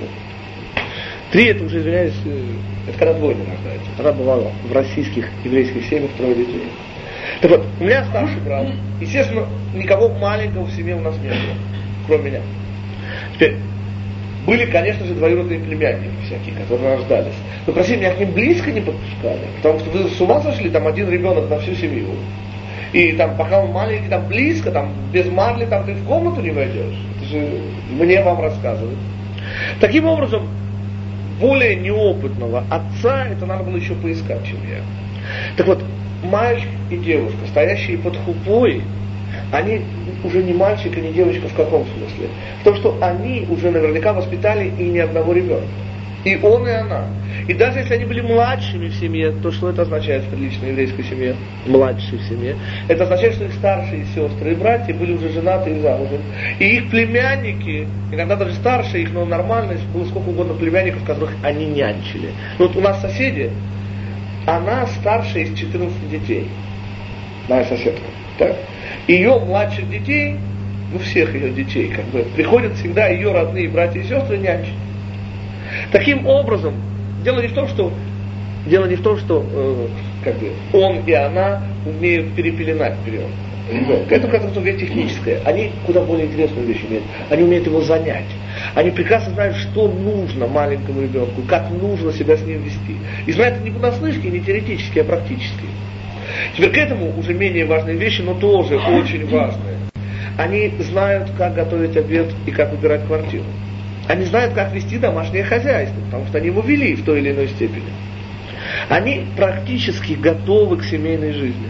Три, это уже, извиняюсь, это когда двое не рождаются. Тогда бывало в российских еврейских семьях трое детей. Так вот, у меня старший брат. Естественно, никого маленького в семье у нас не было, кроме меня. Теперь, были, конечно же, двоюродные племянники всякие, которые рождались. Но, простите, меня к ним близко не подпускали. Потому что вы с ума сошли, там один ребенок на всю семью. И там, пока он маленький, там близко, там без марли, там ты в комнату не войдешь. Это же мне вам рассказывают. Таким образом, более неопытного отца, это надо было еще поискать, чем я. Так вот, мальчик и девушка, стоящие под хупой, они уже не мальчик и не девочка в каком смысле? В том, что они уже наверняка воспитали и ни одного ребенка. И он, и она. И даже если они были младшими в семье, то что это означает в приличной еврейской семье? Младшие в семье. Это означает, что их старшие сестры и братья были уже женаты и замужем. И их племянники, иногда даже старше их, но нормально, было сколько угодно племянников, которых они нянчили. Вот у нас соседи, она старшая из четырнадцати детей. Моя соседка. Так? Ее младших детей, ну всех ее детей, как бы, приходят всегда ее родные братья и сестры нянчить. Таким образом, дело не в том, что, дело не в том, что э, как бы, он и она умеют перепеленать вперед. Это как-то вещь техническая. Они куда более интересную вещь имеют. Они умеют его занять. Они прекрасно знают, что нужно маленькому ребенку, как нужно себя с ним вести. И знают это не понаслышке, не теоретически, а практически. Теперь к этому уже менее важные вещи, но тоже очень важные. Они знают, как готовить обед и как выбирать квартиру. Они знают, как вести домашнее хозяйство, потому что они его вели в той или иной степени. Они практически готовы к семейной жизни.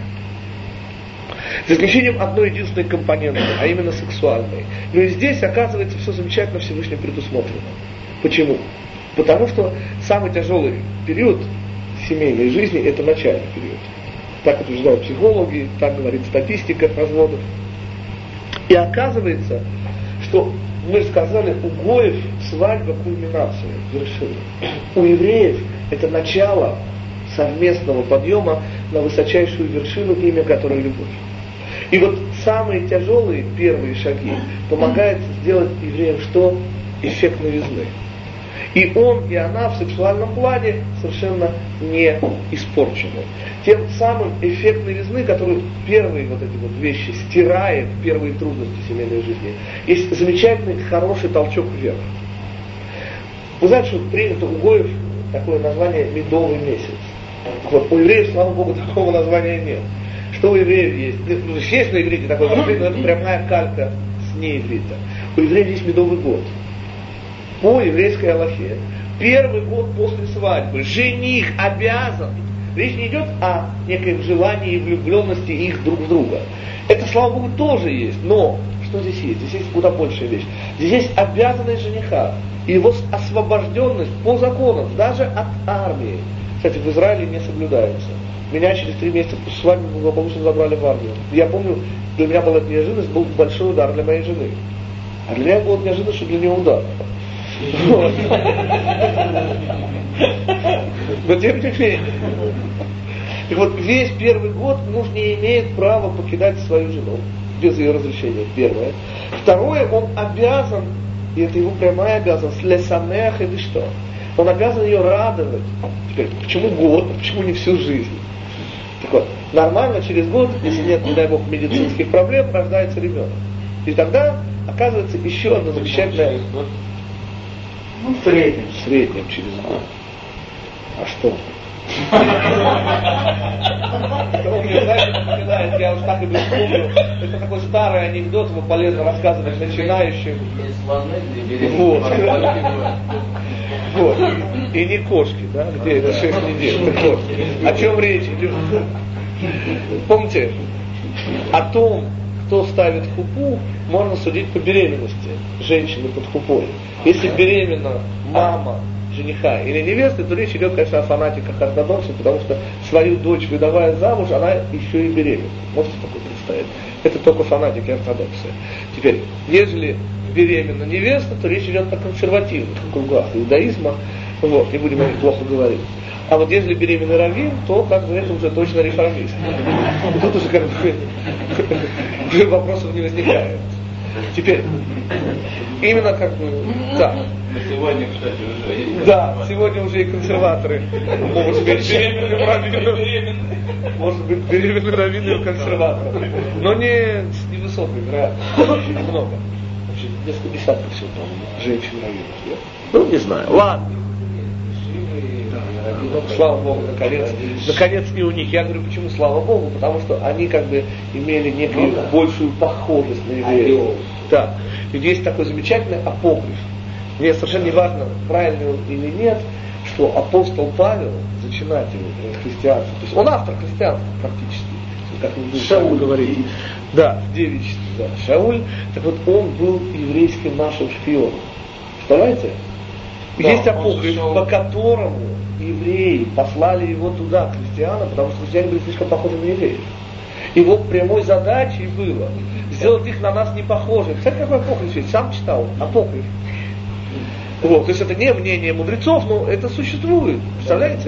За исключением одной единственной компоненты, а именно сексуальной. Но и здесь, оказывается, все замечательно Всевышним предусмотрено. Почему? Потому что самый тяжелый период семейной жизни – это начальный период. Так утверждают психологи, так говорит статистика разводов. И оказывается, что мы же сказали, у гоев свадьба кульминация, вершина. У евреев это начало совместного подъема на высочайшую вершину, имя которой любовь. И вот самые тяжелые первые шаги помогают сделать евреям что? Эффект новизны. И он, и она в сексуальном плане совершенно не испорчены. Тем самым эффект новизны, который первые вот эти вот вещи стирает, первые трудности семейной жизни, есть замечательный, хороший толчок вверх. Вы знаете, что принято у гоев такое название «медовый месяц». Вот, у евреев, слава Богу, такого названия нет. Что у евреев есть? Ну, есть на иврите такое выражение, но это прямая калька с неиврита. У евреев есть медовый год. По еврейской алахе. Первый год после свадьбы жених обязан. Речь не идет о некоем желании и влюбленности их друг в друга. Это, слава Богу, тоже есть. Но что здесь есть? Здесь есть куда большая вещь. Здесь есть обязанность жениха. И его освобожденность по законам, даже от армии. Кстати, в Израиле не соблюдается. Меня через три месяца после свадьбы благополучно забрали в армию. Я помню, для меня была неожиданность, был большой удар для моей жены. А для меня была неожиданность, что для нее удар. Вот. Но тем не менее. Так вот, весь первый год муж не имеет права покидать свою жену без ее разрешения. Первое. Второе, он обязан, и это его прямая обязанность, лесамеах и что? Он обязан ее радовать. Теперь, почему год, почему не всю жизнь? Так вот, нормально через год, если нет, не дай бог, медицинских проблем, рождается ребенок. И тогда оказывается еще одна замечательная... Ну, в среднем. В среднем через год. А что? Это он мне, знаете, напоминает, я уж так и вспомню. Это такой старый анекдот, его полезно рассказывать начинающим. Вот. Вот. И не кошки, да, где это шесть недель. Так вот, о чем речь идет? Помните, о том, кто ставит хупу, можно судить по беременности женщины под хупой. Если беременна мама жениха или невесты, то речь идет, конечно, о фанатиках ортодоксов, потому что свою дочь, выдавая замуж, она еще и беременна. Можете такое представить? Это только фанатики ортодоксы. Теперь, ежели беременна невеста, то речь идет о консервативных кругах иудаизма. Вот, не будем о них плохо говорить. А вот если беременный раввин, то как бы это уже точно реформист. Тут уже как бы вопросов не возникает. Теперь, именно как бы, да. Сегодня, кстати, уже. Да, сегодня уже и консерваторы могут быть беременным раввином. Может быть, беременным раввином и консерватором. Но не с невысокой вероятностью. Очень много. Вообще, несколько десятков всего, по-моему, женщин раввинов. Ну, не знаю. Ладно. Слава Богу, наконец, наконец и у них. Я говорю, почему слава Богу? Потому что они как бы имели некую ну, да. большую похожесть на евреев. Да. Ведь есть такой замечательный апокриф. Мне совершенно не важно, правильно он или нет, что апостол Павел, зачинатель христианства, то есть он автор христианства практически, как мы будем Шауль говорить. Да, в девичестве, да, Шауль. Так вот, он был еврейским нашим шпионом. Представляете? Да, есть апокриф, по которому евреи послали его туда, христианам, потому что христиане были слишком похожи на евреев. Его прямой задачей было сделать их на нас не похожих. Кстати, какой апокриф есть? Сам читал. Апокриф. Вот, то есть это не мнение мудрецов, но это существует. Представляете?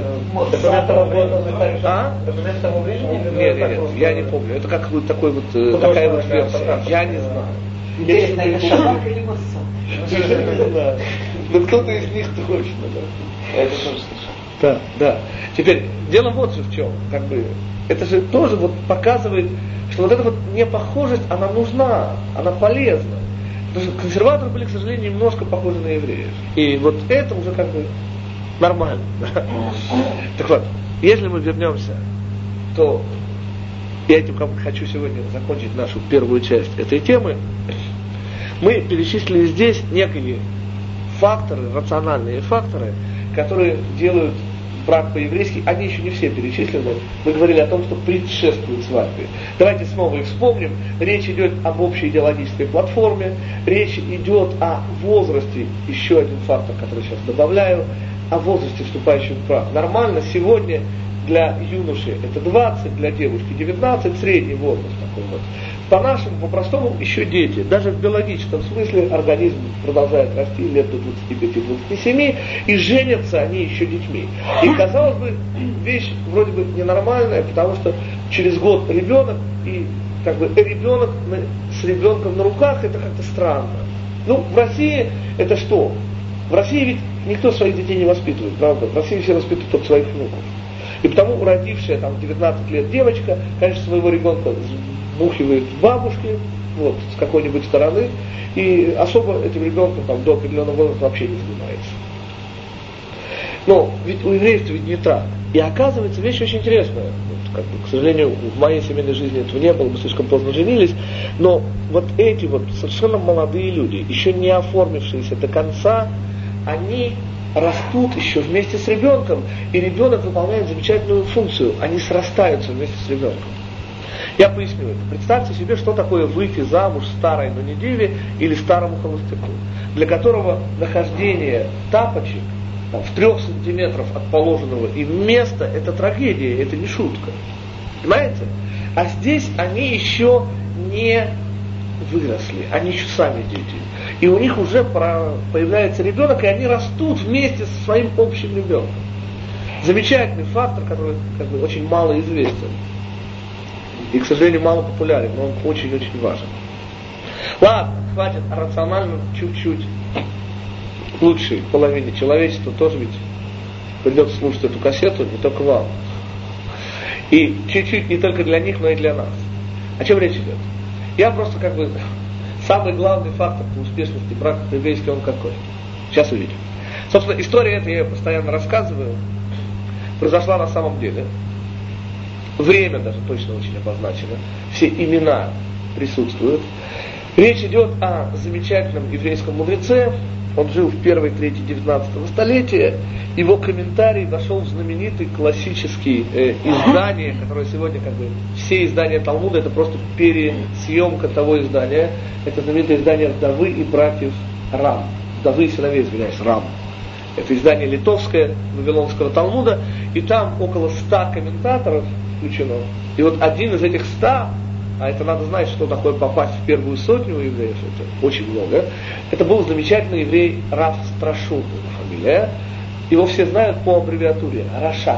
А? Нет, нет, нет, я не помню. Это как вот такой вот, такая вот версия. Я не знаю. Интересно, это шабак или массо? Да кто-то из них точно, да. Я это тоже слышал. Да, да. Теперь, дело вот же в чем, как бы, это же тоже вот показывает, что вот эта вот непохожесть, она нужна, она полезна. Потому что консерваторы были, к сожалению, немножко похожи на евреев. И вот это уже как бы нормально. Так вот, если мы вернемся, то я этим как бы хочу сегодня закончить нашу первую часть этой темы. Мы перечислили здесь некие факторы, рациональные факторы, которые делают брак по-еврейски, они еще не все перечислены. Мы говорили о том, что предшествует свадьбе. Давайте снова их вспомним. Речь идет об общей идеологической платформе, речь идет о возрасте, еще один фактор, который сейчас добавляю, о возрасте, вступающем в брак. Нормально сегодня для юноши это двадцать, для девушки девятнадцать, средний возраст такой вот. По-нашему, по-простому, еще дети. Даже в биологическом смысле организм продолжает расти лет до двадцати пяти - двадцати семи, и женятся они еще детьми. И, казалось бы, вещь вроде бы ненормальная, потому что через год ребенок, и как бы ребенок с ребенком на руках, это как-то странно. Ну, в России это что? В России ведь никто своих детей не воспитывает, правда? В России все воспитывают только своих внуков. И потому родившая там девятнадцать лет девочка, конечно, своего ребенка бухивает в бабушке, вот, с какой-нибудь стороны, и особо этим ребенком там, до определенного возраста вообще не занимается. Но ведь у евреев ведь не так. И оказывается, вещь очень интересная. Вот, как бы, к сожалению, в моей семейной жизни этого не было, мы слишком поздно женились, но вот эти вот совершенно молодые люди, еще не оформившиеся до конца, они растут еще вместе с ребенком, и ребенок выполняет замечательную функцию, они срастаются вместе с ребенком. Я поясню это. Представьте себе, что такое выйти замуж старой, но не деве, или старому холостяку, для которого нахождение тапочек там, в трех сантиметров от положенного им места, это трагедия, это не шутка. Понимаете? А здесь они еще не выросли, они еще сами дети. И у них уже появляется ребенок, и они растут вместе со своим общим ребенком. Замечательный фактор, который как бы, очень мало известен. И, к сожалению, мало популярен, но он очень-очень важен. Ладно, хватит рационально чуть-чуть лучшей половине человечества тоже ведь придется слушать эту кассету, не только вам. И чуть-чуть не только для них, но и для нас. О чем речь идет? Я просто как бы... Самый главный фактор по успешности брака по-еврейски он какой? Сейчас увидим. Собственно, история эта, я ее постоянно рассказываю, произошла на самом деле. Время даже точно очень обозначено. Все имена присутствуют. Речь идет о замечательном еврейском мудреце. Он жил в первой трети девятнадцатого столетия. Его комментарий вошел в знаменитые классические э, издания, которые сегодня как бы все издания Талмуда, это просто пересъемка того издания. Это знаменитое издание «Вдовы и братьев Рам». «Вдовы и сыновей», извиняюсь, Рам. Это издание литовское, Вавилонского Талмуда, и там около ста комментаторов включено. И вот один из этих ста, а это надо знать, что такое попасть в первую сотню у евреев, это очень много, это был замечательный еврей Рав Страшун, фамилия. Его все знают по аббревиатуре Рашаш.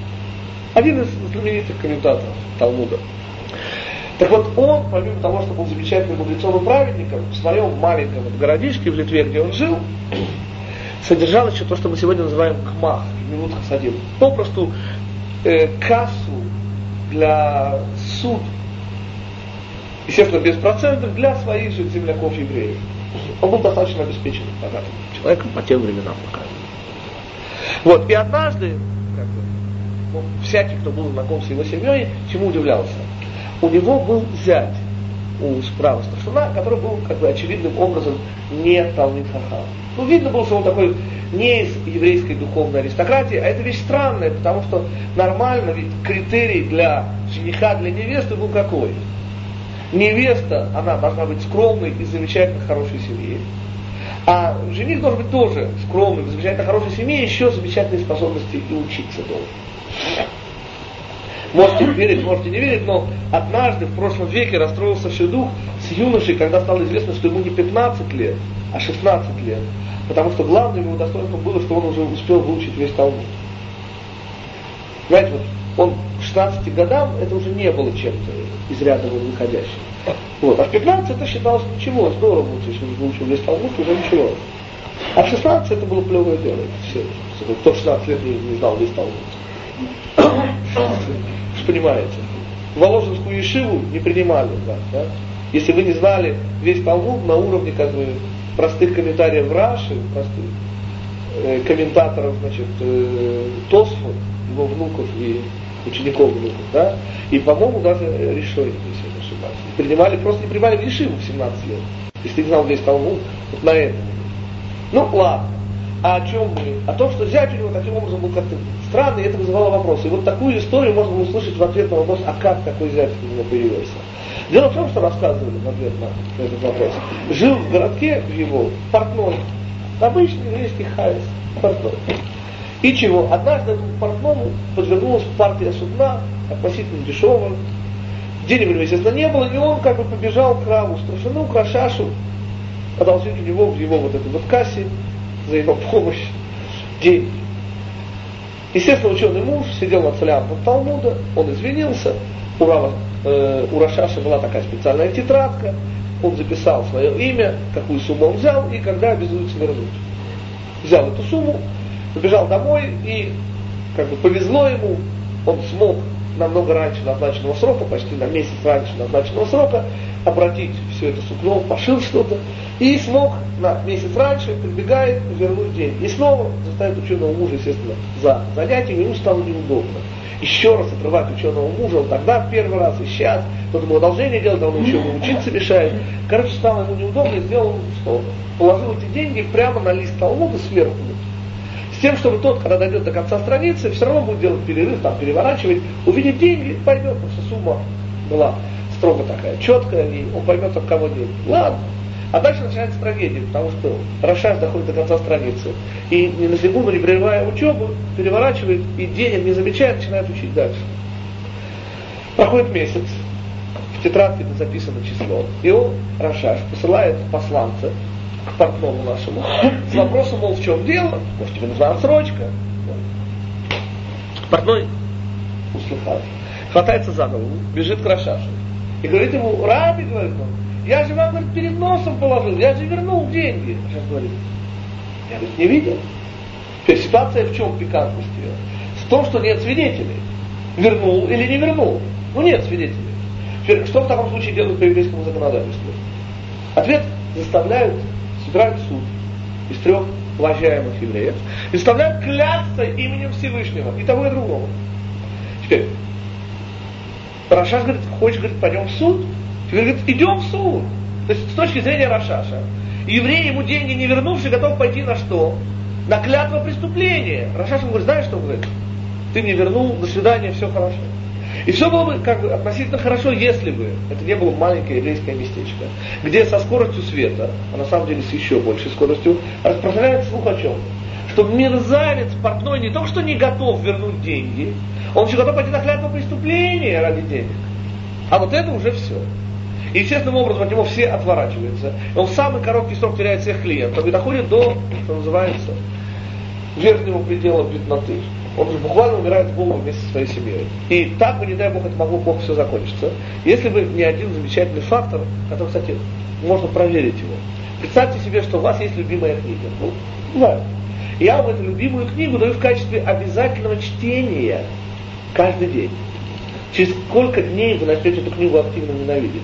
Один из знаменитых комментаторов Талмуда. Так вот, он, помимо того, что был замечательным мудрецом и праведником, в своем маленьком городишке в Литве, где он жил, содержал еще то, что мы сегодня называем гмах, минут хасадим. Попросту э, кассу для суд, естественно, без процентов, для своих же земляков евреев. Он был достаточно обеспеченным, богатым человеком по тем временам, пока. Вот, и однажды, как бы, ну, всякий, кто был знаком с его семьей, чему удивлялся. У него был зять у справа старшина, который был, как бы, очевидным образом не Талмид Хахам. Ну, видно было, что он такой не из еврейской духовной аристократии, а это вещь странная, потому что нормально, ведь критерий для жениха, для невесты был какой? Невеста, она должна быть скромной и замечательно хорошей семьи. А жених должен быть тоже скромный, в замечательно хорошей семье, еще замечательные способности и учиться должен. Можете верить, можете не верить, но однажды в прошлом веке расстроился шедух с юношей, когда стало известно, что ему не пятнадцать лет, а шестнадцать лет. Потому что главным его достоинством было, что он уже успел выучить весь Талмуд. Знаете, вот он к шестнадцати годам это уже не было чем-то из ряда выходящим. Вот. А в пятнадцать это считалось ничего, здорово, если он выучил весь Талмуд, уже ничего. А в шестнадцать это было плевое дело. Все. Кто в шестнадцать лет не, не знал весь Талмуд. Вы понимаете. Воложенскую ешиву не принимали. Да, да? Если вы не знали весь Талмуд на уровне как бы, простых комментариев Раши, простых э, комментаторов, значит, э, Тосфу, его внуков и учеников внуков, да, и, по-моему, даже решили, если я не ошибаюсь. Принимали, просто не принимали в ешиву в семнадцать лет. Если ты не знал весь Талмуд, вот на этом. Ну, ладно. А о чем мы? О том, что зять у него таким образом был как-то странный, и это вызывало вопросы. И вот такую историю можно было услышать в ответ на вопрос, а как такой зять у него появился. Дело в том, что рассказывали в ответ на этот вопрос. Жил в городке его портной, обычный еврейский хайс, портной. И чего? Однажды этому портному подвернулась партия судна, относительно дешевая. Денег у него, естественно, не было, и он как бы побежал к Раву Страшину, к Рашашу, одолжить у него в его вот этой вот кассе за его помощь деньги. Естественно, ученый муж сидел над фолиантом Талмуда, он извинился, у, Рава, э, у Рашаша была такая специальная тетрадка, он записал свое имя, какую сумму он взял и когда обязуется вернуть. Взял эту сумму, побежал домой и как бы повезло ему, он смог намного раньше назначенного срока, почти на месяц раньше назначенного срока, обратить все это сукно, пошил что-то, и смог на месяц раньше, прибегает, вернуть деньги. И снова заставит ученого мужа, естественно, за занятием, ему стало неудобно. Еще раз отрывать ученого мужа, он тогда в первый раз, и сейчас, тот ему одолжение делает, а он еще ему учиться мешает. Короче, стало ему неудобно, и сделал что? Положил эти деньги прямо на лист Талмуда сверху. С тем, чтобы тот, когда дойдет до конца страницы, все равно будет делать перерыв, там переворачивать, увидит деньги, поймет, потому что сумма была строго такая, четкая, и он поймет, от кого деньги. Ладно. А дальше начинается трагедия, потому что Рашаш доходит до конца страницы, и ни на секунду не прерывая учебу, переворачивает, и денег не замечает, начинает учить дальше. Проходит месяц, в тетрадке записано число, и он, Рашаш, посылает посланца к портному нашему с вопросом, мол, в чем дело, может, тебе нужна отсрочка. Портной услыхал, хватается за голову, бежит к Рашашу и говорит ему: Раби, говорит он, я же вам, говорит, перед носом положил, я же вернул деньги. Рашаш говорит: я, говорит, не видел. Теперь ситуация в чем пикантность ее? В том, что нет свидетелей. Вернул или не вернул? Ну нет свидетелей. Теперь, что в таком случае делают по еврейскому законодательству? Ответ: заставляют, собирают суд из трех уважаемых евреев, и заставляют клясться именем Всевышнего, и того, и другого. Теперь, Рашаш говорит: хочешь, говорит, пойдем в суд? Теперь говорит: идем в суд. То есть, с точки зрения Рашаша, еврей, ему деньги не вернувший, готов пойти на что? На клятва преступления. Рашаш ему говорит: знаешь, что он говорит? Ты мне вернул, до свидания, все хорошо. И все было бы как бы относительно хорошо, если бы это не было маленькое еврейское местечко, где со скоростью света, а на самом деле с еще большей скоростью, распространяется слух о чем? Что мерзавец портной не только что не готов вернуть деньги, он еще готов пойти на клятву преступления ради денег. А вот это уже все. И естественным образом от него все отворачиваются. И он в самый короткий срок теряет всех клиентов и доходит до, что называется, верхнего предела бедноты. Он же буквально умирает в голову вместе со своей семьей. И так бы, не дай Бог, это могло Бог все закончиться, если бы не один замечательный фактор, который, кстати, можно проверить его. Представьте себе, что у вас есть любимая книга. Ну, бывает. Я вам эту любимую книгу даю в качестве обязательного чтения каждый день. Через сколько дней вы начнете эту книгу активно ненавидеть?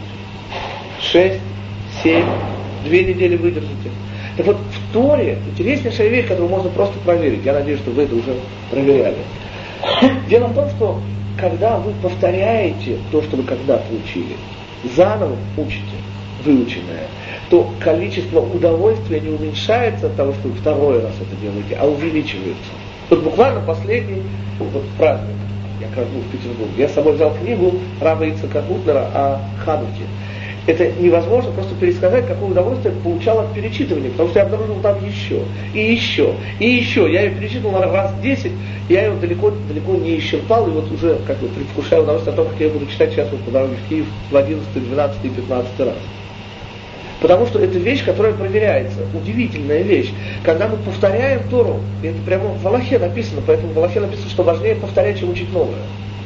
Шесть, семь, две недели выдержите. Так вот, в Торе интереснейшая вещь, которую можно просто проверить. Я надеюсь, что вы это уже проверяли. Дело в том, что когда вы повторяете то, что вы когда-то учили, заново учите выученное, то количество удовольствия не уменьшается от того, что вы второй раз это делаете, а увеличивается. Тут буквально последний вот, праздник, я как раз был в Петербурге, я с собой взял книгу Рава Ицхака Гутнера о Хануке. Это невозможно просто пересказать, какое удовольствие я получал от перечитывания, потому что я обнаружил там еще, и еще, и еще. Я ее перечитывал раз десять, я ее далеко, далеко не исчерпал, и вот уже как бы предвкушаю удовольствие о том, как я буду читать сейчас вот по дороге в Киев в одиннадцатый, двенадцатый и пятнадцатый раз. Потому что это вещь, которая проверяется, удивительная вещь. Когда мы повторяем Тору, и это прямо в Алахе написано, поэтому в Алахе написано, что важнее повторять, чем учить новое.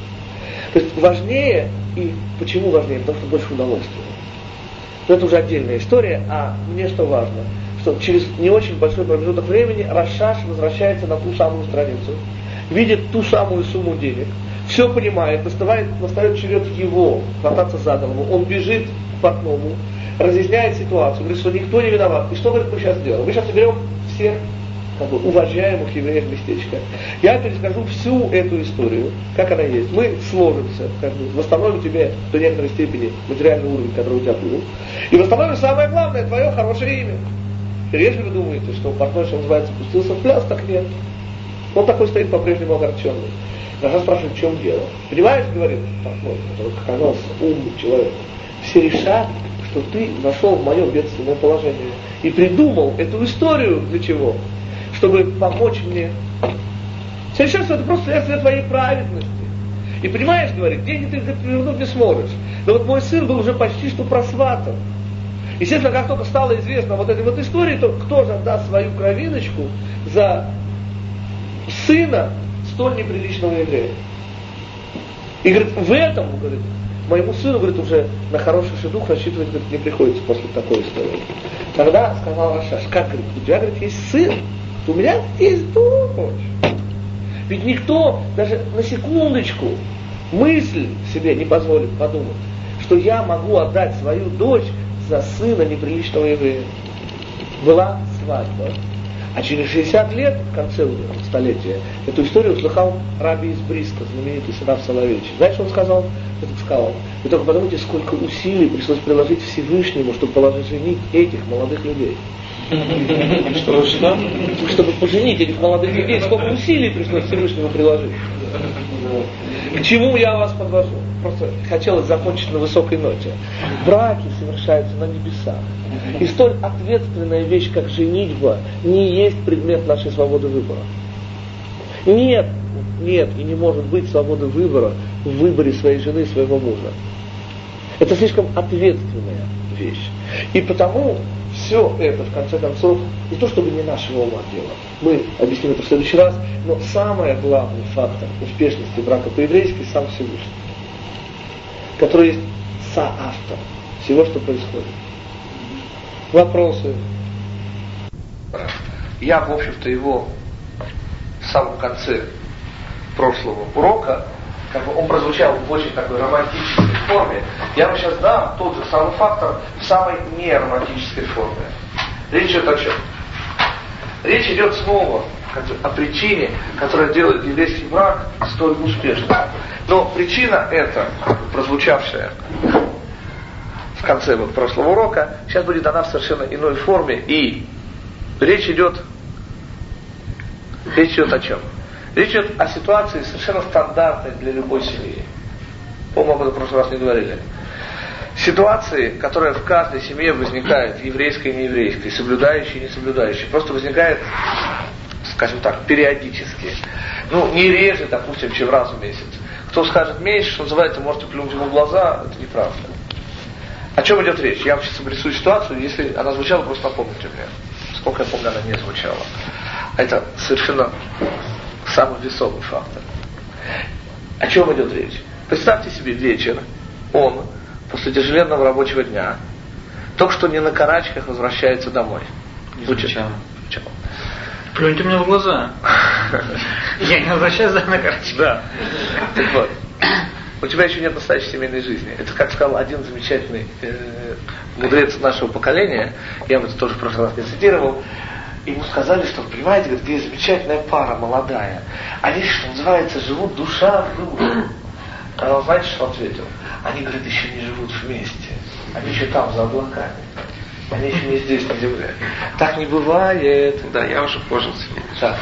То есть важнее, и почему важнее? Потому что больше удовольствия. Но это уже отдельная история, а мне что важно? что через не очень большой промежуток времени Рашаш возвращается на ту самую страницу, видит ту самую сумму денег, все понимает, настает, настает черед его хвататься за голову, он бежит к портному, разъясняет ситуацию, говорит, что никто не виноват. И что, говорит, мы сейчас делаем? Мы сейчас соберем всех как бы, уважаемых евреев местечка. Я перескажу всю эту историю, как она есть. Мы сложимся, как бы, восстановим тебе до некоторой степени материальный уровень, который у тебя был, и восстановим самое главное, твое хорошее имя. И если вы думаете, что портной, что называется, пустился в пляс, так нет. Он такой стоит по-прежнему огорченный. Раша спрашивает, в чем дело. Понимаешь, говорит портной, который оказался умным человеком, все решат, что ты вошел в мое бедственное положение и придумал эту историю для чего? Чтобы помочь мне. Все решат, что это просто следствие твоей праведности. И понимаешь, говорит, деньги ты вернуть не сможешь. Но вот мой сын был уже почти что просватан. Естественно, как только стало известно вот этой вот истории, то кто же отдаст свою кровиночку за сына столь неприличного еврея? И говорит, в этом, говорит, моему сыну, говорит, уже на хороший шедух рассчитывать, говорит, не приходится после такой истории. Тогда сказал Рашаш, как, говорит, у тебя, говорит, есть сын, у меня есть дочь. Ведь никто даже на секундочку мысль себе не позволит подумать, что я могу отдать свою дочь за сына неприличного еврея. Была свадьба. А через шестьдесят лет, в конце уже столетия, эту историю услыхал Раби из Бриска, знаменитый Синав Соловейевич. Знаете, что он сказал? Это сказал. Вы только подумайте, сколько усилий пришлось приложить Всевышнему, чтобы положить женить этих молодых людей. Что, что? Чтобы поженить этих молодых людей, сколько усилий пришлось Всевышнему приложить. К чему я вас подвожу? Просто хотелось закончить на высокой ноте. Браки совершаются на небесах. И столь ответственная вещь, как женитьба, не есть предмет нашей свободы выбора. Нет, нет и не может быть свободы выбора в выборе своей жены, своего мужа. Это слишком ответственная вещь. И потому все это, в конце концов, не то чтобы не нашего ума дело. Мы объясним это в следующий раз, но самый главный фактор успешности брака по-еврейски сам Всевышний, который есть соавтор всего, что происходит. Вопросы? Я, в общем-то, его в самом конце прошлого урока, как бы он прозвучал в очень такой романтической форме. Я вам сейчас дам тот же самый фактор в самой неромантической форме. Речь идет о чем? Речь идет снова как бы, о причине, которая делает еврейский брак столь успешным. Но причина эта, прозвучавшая в конце вот прошлого урока, сейчас будет дана в совершенно иной форме. И речь идет, речь идет о чем? Речь идет о ситуации совершенно стандартной для любой семьи. По-моему, об этом в прошлый раз не говорили. Ситуации, которая в каждой семье возникает, еврейской и нееврейской, соблюдающей и несоблюдающей, просто возникает, скажем так, периодически. Ну, не реже, допустим, чем раз в месяц. Кто скажет меньше, что называется, можете плюнуть ему в глаза, это неправда. О чем идет речь? Я вам сейчас обрисую ситуацию, если она звучала, просто напомните мне. Сколько я помню, она не звучала. Это совершенно самый весомый фактор. О чем идет речь? Представьте себе вечер, он после тяжеленного рабочего дня только что не на карачках возвращается домой. Не звучало. Плюньте мне в глаза. Я не возвращаюсь на карачках. Да. Так вот. У тебя еще нет настоящей семейной жизни. Это, как сказал один замечательный э, мудрец нашего поколения, я ему это тоже в прошлый раз не цитировал, ему сказали, что, понимаете, говорит, есть замечательная пара молодая. Они, что называется, живут душа в душу. А он, знаете, что ответил? Они, говорит, еще не живут вместе. Они еще там, за облаками. Они еще не здесь, на земле. Так не бывает. Да, я уже пожил с ними. Так.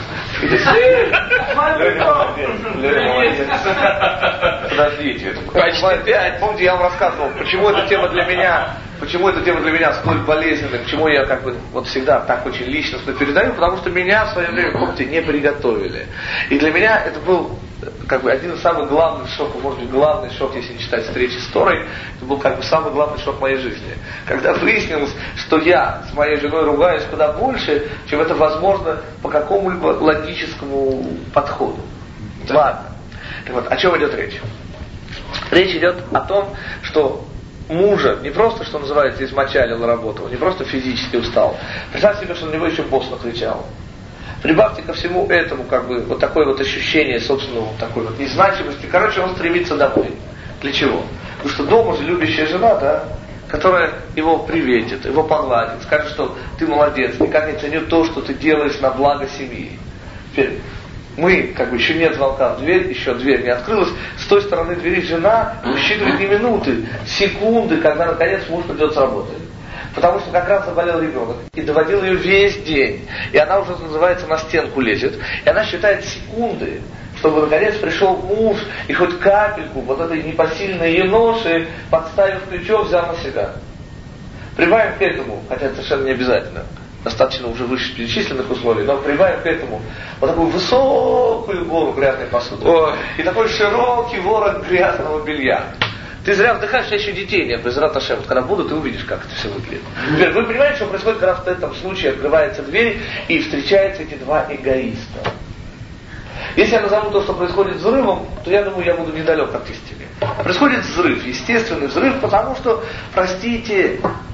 Подождите. Помните, я вам рассказывал, почему эта тема для меня, почему эта тема для меня столь болезненная, почему я как бы вот всегда так очень личностно передаю, потому что меня в свое время, помните, не приготовили. И для меня это был как бы один из самых главных шоков, может быть, главный шок, если не считать встречи с Торой, это был как бы самый главный шок в моей жизни. Когда выяснилось, что я с моей женой ругаюсь куда больше, чем это возможно по какому-либо логическому подходу. Да. Ладно. Так вот, о чем идет речь? Речь идет о том, что мужа не просто, что называется, измочалил работу, не просто физически устал. Представьте себе, что на него еще босс накричал. Прибавьте ко всему этому, как бы, вот такое вот ощущение собственного, вот такой вот незначимости. Короче, он стремится домой. Для чего? Потому что дома же любящая жена, да, которая его приветит, его погладит, скажет, что ты молодец, никак не ценю то, что ты делаешь на благо семьи. Теперь, мы, как бы, еще нет звонка в дверь, еще дверь не открылась, с той стороны двери жена высчитывает не минуты, секунды, когда наконец муж придет с работы. Потому что как раз заболел ребенок и доводил ее весь день. И она уже, называется, на стенку лезет. И она считает секунды, чтобы наконец пришел муж и хоть капельку вот этой непосильной ее ноши, подставив плечо, взял на себя. Прибавим к этому, хотя это совершенно не обязательно, достаточно уже выше перечисленных условий, но прибавим к этому вот такую высокую гору грязной посуды. Ой. И такой широкий ворот грязного белья. Ты зря вдыхаешь, у тебя еще детей нет, без рата шем. Когда будут, ты увидишь, как это все выглядит. Теперь, вы понимаете, что происходит, когда в этом случае открывается дверь и встречаются эти два эгоиста. Если я назову то, что происходит взрывом, то я думаю, я буду недалек от истины. Происходит взрыв, естественный взрыв, потому что, простите,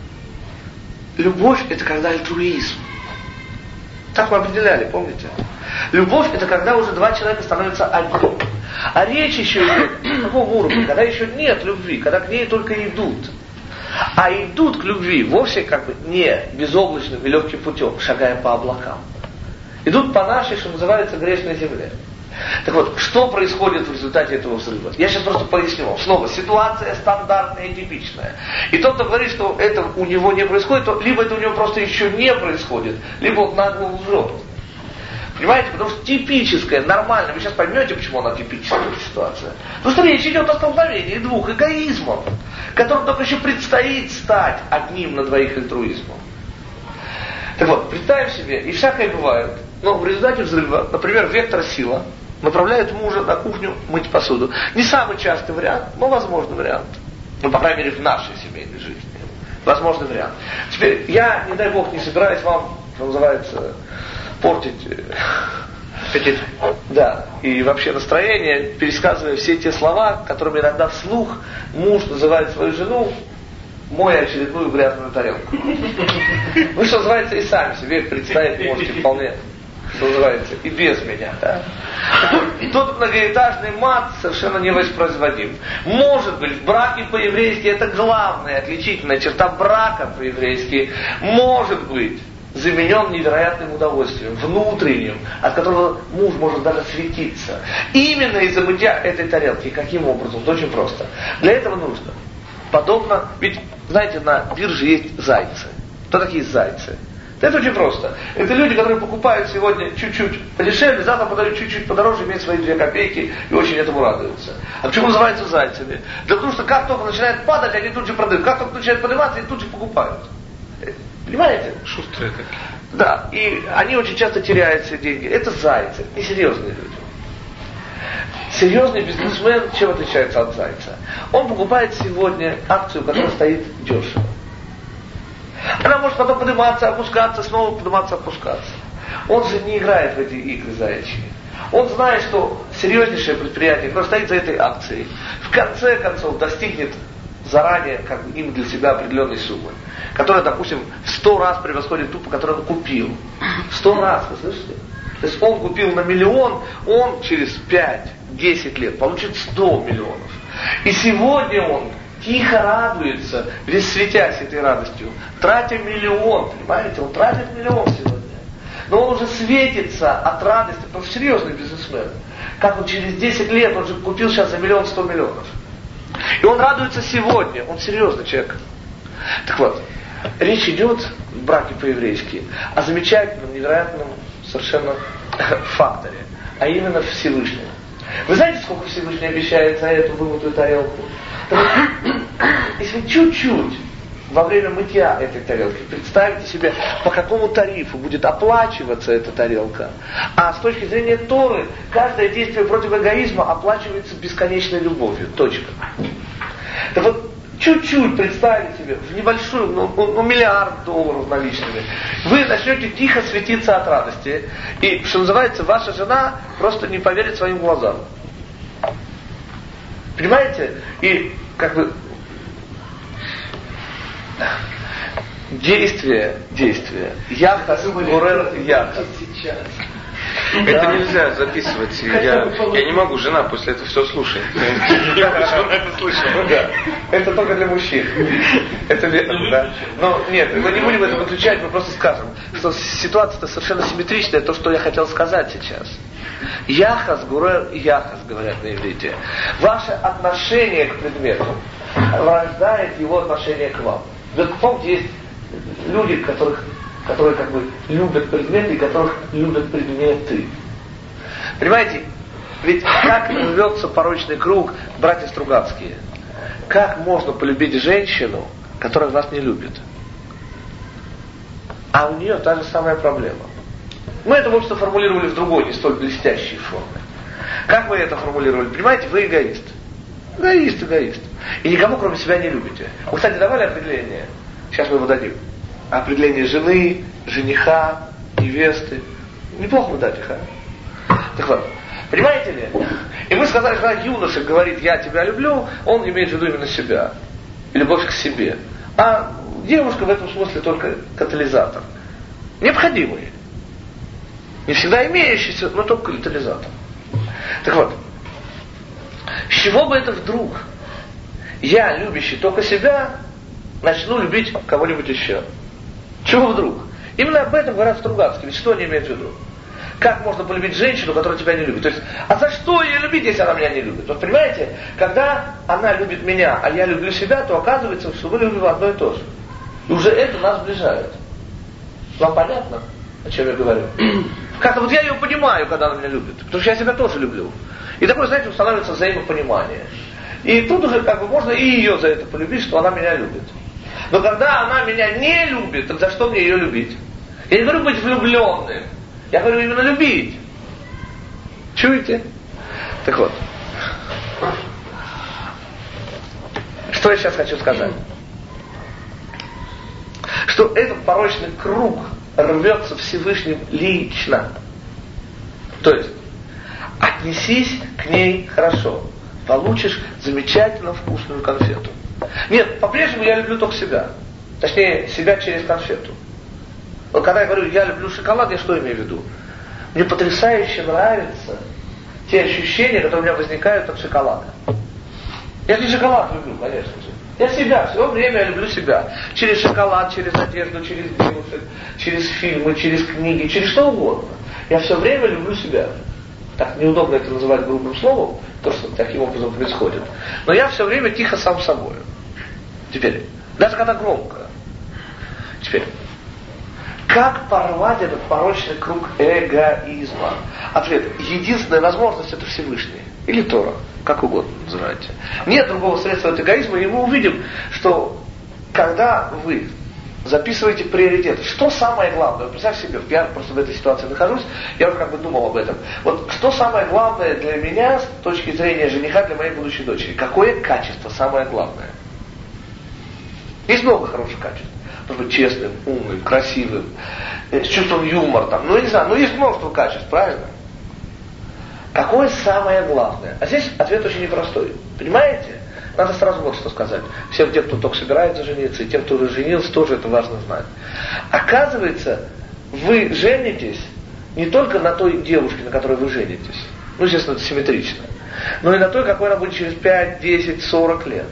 любовь это когда альтруизм. Так мы определяли, помните? Любовь это когда уже два человека становятся одним. А речь еще идет на таком уровне, когда еще нет любви, когда к ней только идут. А идут к любви вовсе как бы не безоблачным и легким путем, шагая по облакам. Идут по нашей, что называется, грешной земле. Так вот, что происходит в результате этого взрыва? Я сейчас просто поясню вам. Снова, ситуация стандартная и типичная. И тот, кто говорит, что это у него не происходит, то либо это у него просто еще не происходит, либо он нагло лжет. Понимаете? Потому что типическая, нормальная, вы сейчас поймете, почему она типическая ситуация. Потому что речь идет о столкновении двух эгоизмов, которым только еще предстоит стать одним на двоих альтруизмом. Так вот, представим себе, и всякое бывает, но в результате взрыва, например, вектор сила направляет мужа на кухню мыть посуду. Не самый частый вариант, но возможный вариант. Ну, по крайней мере, в нашей семейной жизни. Возможный вариант. Теперь, я, не дай бог, не собираюсь вам, что называется, портить аппетит. Да, и вообще настроение, пересказывая все те слова, которыми иногда вслух муж называет свою жену, моя очередную грязную тарелку. Вы, что называется, и сами себе представить можете вполне, что называется, и без меня. Да? Тот многоэтажный мат совершенно не воспроизводим. Может быть, в браке по-еврейски это главная отличительная черта брака по-еврейски. Может быть, заменен невероятным удовольствием, внутренним, от которого муж может даже светиться. Именно из-за мытья этой тарелки. Каким образом? Это очень просто. Для этого нужно. Подобно, ведь, знаете, на бирже есть зайцы. Кто такие зайцы? Это очень просто. Это люди, которые покупают сегодня чуть-чуть подешевле, завтра подают чуть-чуть подороже, имеют свои две копейки и очень этому радуются. А почему называются зайцами? Да потому что как только начинает падать, они тут же продают. Как только начинает подниматься, они тут же покупают. Понимаете? Шустрые такие. Да, и они очень часто теряют все деньги. Это зайцы, несерьезные люди. Серьезный бизнесмен чем отличается от зайца? Он покупает сегодня акцию, которая стоит дешево. Она может потом подниматься, опускаться, снова подниматься, опускаться. Он же не играет в эти игры заячьи. Он знает, что серьезнейшее предприятие, которое стоит за этой акцией, в конце концов достигнет заранее как бы, им для себя определенной суммы, которая, допустим, в сто раз превосходит ту, по которой он купил. В сто раз, вы слышите? То есть он купил на миллион, он через пять-десять лет получит сто миллионов. И сегодня он тихо радуется, весь светясь этой радостью, тратя миллион, понимаете, он тратит миллион сегодня. Но он уже светится от радости, потому что серьезный бизнесмен. Как он через десять лет, он же купил сейчас за миллион сто миллионов. И он радуется сегодня, он серьезный человек. Так вот, речь идет в браке по-еврейски о замечательном, невероятном совершенно факторе, а именно Всевышнем. Вы знаете, сколько Всевышний обещает за эту вымытую тарелку? Если чуть-чуть во время мытья этой тарелки представите себе, по какому тарифу будет оплачиваться эта тарелка. А с точки зрения Торы, каждое действие против эгоизма оплачивается бесконечной любовью. Точка. Так вот, чуть-чуть представить себе, в небольшую, ну, ну миллиард долларов наличными, вы начнете тихо светиться от радости. И, что называется, ваша жена просто не поверит своим глазам. Понимаете? И, как бы, Действие, действие. Яхас, гурер, яхас. Это нельзя записывать. Я, я не могу, жена после этого все слушает. Это только для мужчин. Это верно, да. Но нет, мы не будем это выключать, мы просто скажем, что ситуация-то совершенно симметричная, то, что я хотел сказать сейчас. Яхас, гурер, яхас, говорят на иврите. Ваше отношение к предмету рождает его отношение к вам. Вот помните, есть люди, которых, которые как бы любят предметы, и которых любят предметы. Понимаете? Ведь как рвется порочный круг, братья Стругацкие? Как можно полюбить женщину, которая вас не любит? А у нее та же самая проблема. Мы это, в общем-то, формулировали в другой, не столь блестящей форме. Как мы это формулировали? Понимаете, вы эгоист. Эгоист, эгоист. И никому, кроме себя, не любите. Вы, кстати, давали определение? Сейчас мы его дадим. Определение жены, жениха, невесты. Неплохо бы дать их, а? Так вот, понимаете ли? И мы сказали, что когда юноша говорит «я тебя люблю», он имеет в виду именно себя. И любовь к себе. А девушка в этом смысле только катализатор. Необходимый. Не всегда имеющийся, но только катализатор. Так вот, с чего бы это вдруг я, любящий только себя, начну любить кого-нибудь еще? Чего вдруг? Именно об этом говорят Стругацкие. Ведь что они имеют в виду? Как можно полюбить женщину, которая тебя не любит? То есть, а за что ее любить, если она меня не любит? Вот понимаете, когда она любит меня, а я люблю себя, то оказывается, что мы любим одно и то же. И уже это нас сближает. Вам понятно, о чем я говорю? Как-то вот я ее понимаю, когда она меня любит. Потому что я себя тоже люблю. И такое, знаете, устанавливается взаимопонимание. И тут уже как бы можно и ее за это полюбить, что она меня любит. Но когда она меня не любит, так за что мне ее любить? Я не говорю быть влюбленным. Я говорю именно любить. Чуете? Так вот. Что я сейчас хочу сказать? Что этот порочный круг рвется Всевышним лично. То есть, отнесись к ней хорошо. Получишь замечательно вкусную конфету. Нет, по-прежнему я люблю только себя. Точнее, себя через конфету. Вот когда я говорю, я люблю шоколад, я что имею в виду? Мне потрясающе нравятся те ощущения, которые у меня возникают от шоколада. Я не шоколад люблю, конечно же. Я себя, все время я люблю себя. Через шоколад, через одежду, через девушек, через фильмы, через книги, через что угодно. Я все время люблю себя. Так неудобно это называть грубым словом, то, что таким образом происходит. Но я все время тихо сам собой. Теперь, даже когда громко. Теперь, как порвать этот порочный круг эгоизма? Ответ. Единственная возможность это Всевышний. Или Тора. Как угодно называйте. Нет другого средства от эгоизма, и мы увидим, что когда вы записываете приоритеты, что самое главное, представьте себе, я просто в этой ситуации нахожусь, я уже как бы думал об этом. Вот что самое главное для меня с точки зрения жениха для моей будущей дочери? Какое качество самое главное? Есть много хороших качеств. Может быть честным, умным, красивым, с чувством юмора, там, ну я не знаю, ну есть множество качеств, правильно? Какое самое главное? А здесь ответ очень непростой. Понимаете? Надо сразу вот что сказать. Всем тем, кто только собирается жениться, и тем, кто уже женился, тоже это важно знать. Оказывается, вы женитесь не только на той девушке, на которой вы женитесь. Ну, естественно, это симметрично. Но и на той, какой она будет через пять, десять, сорок лет.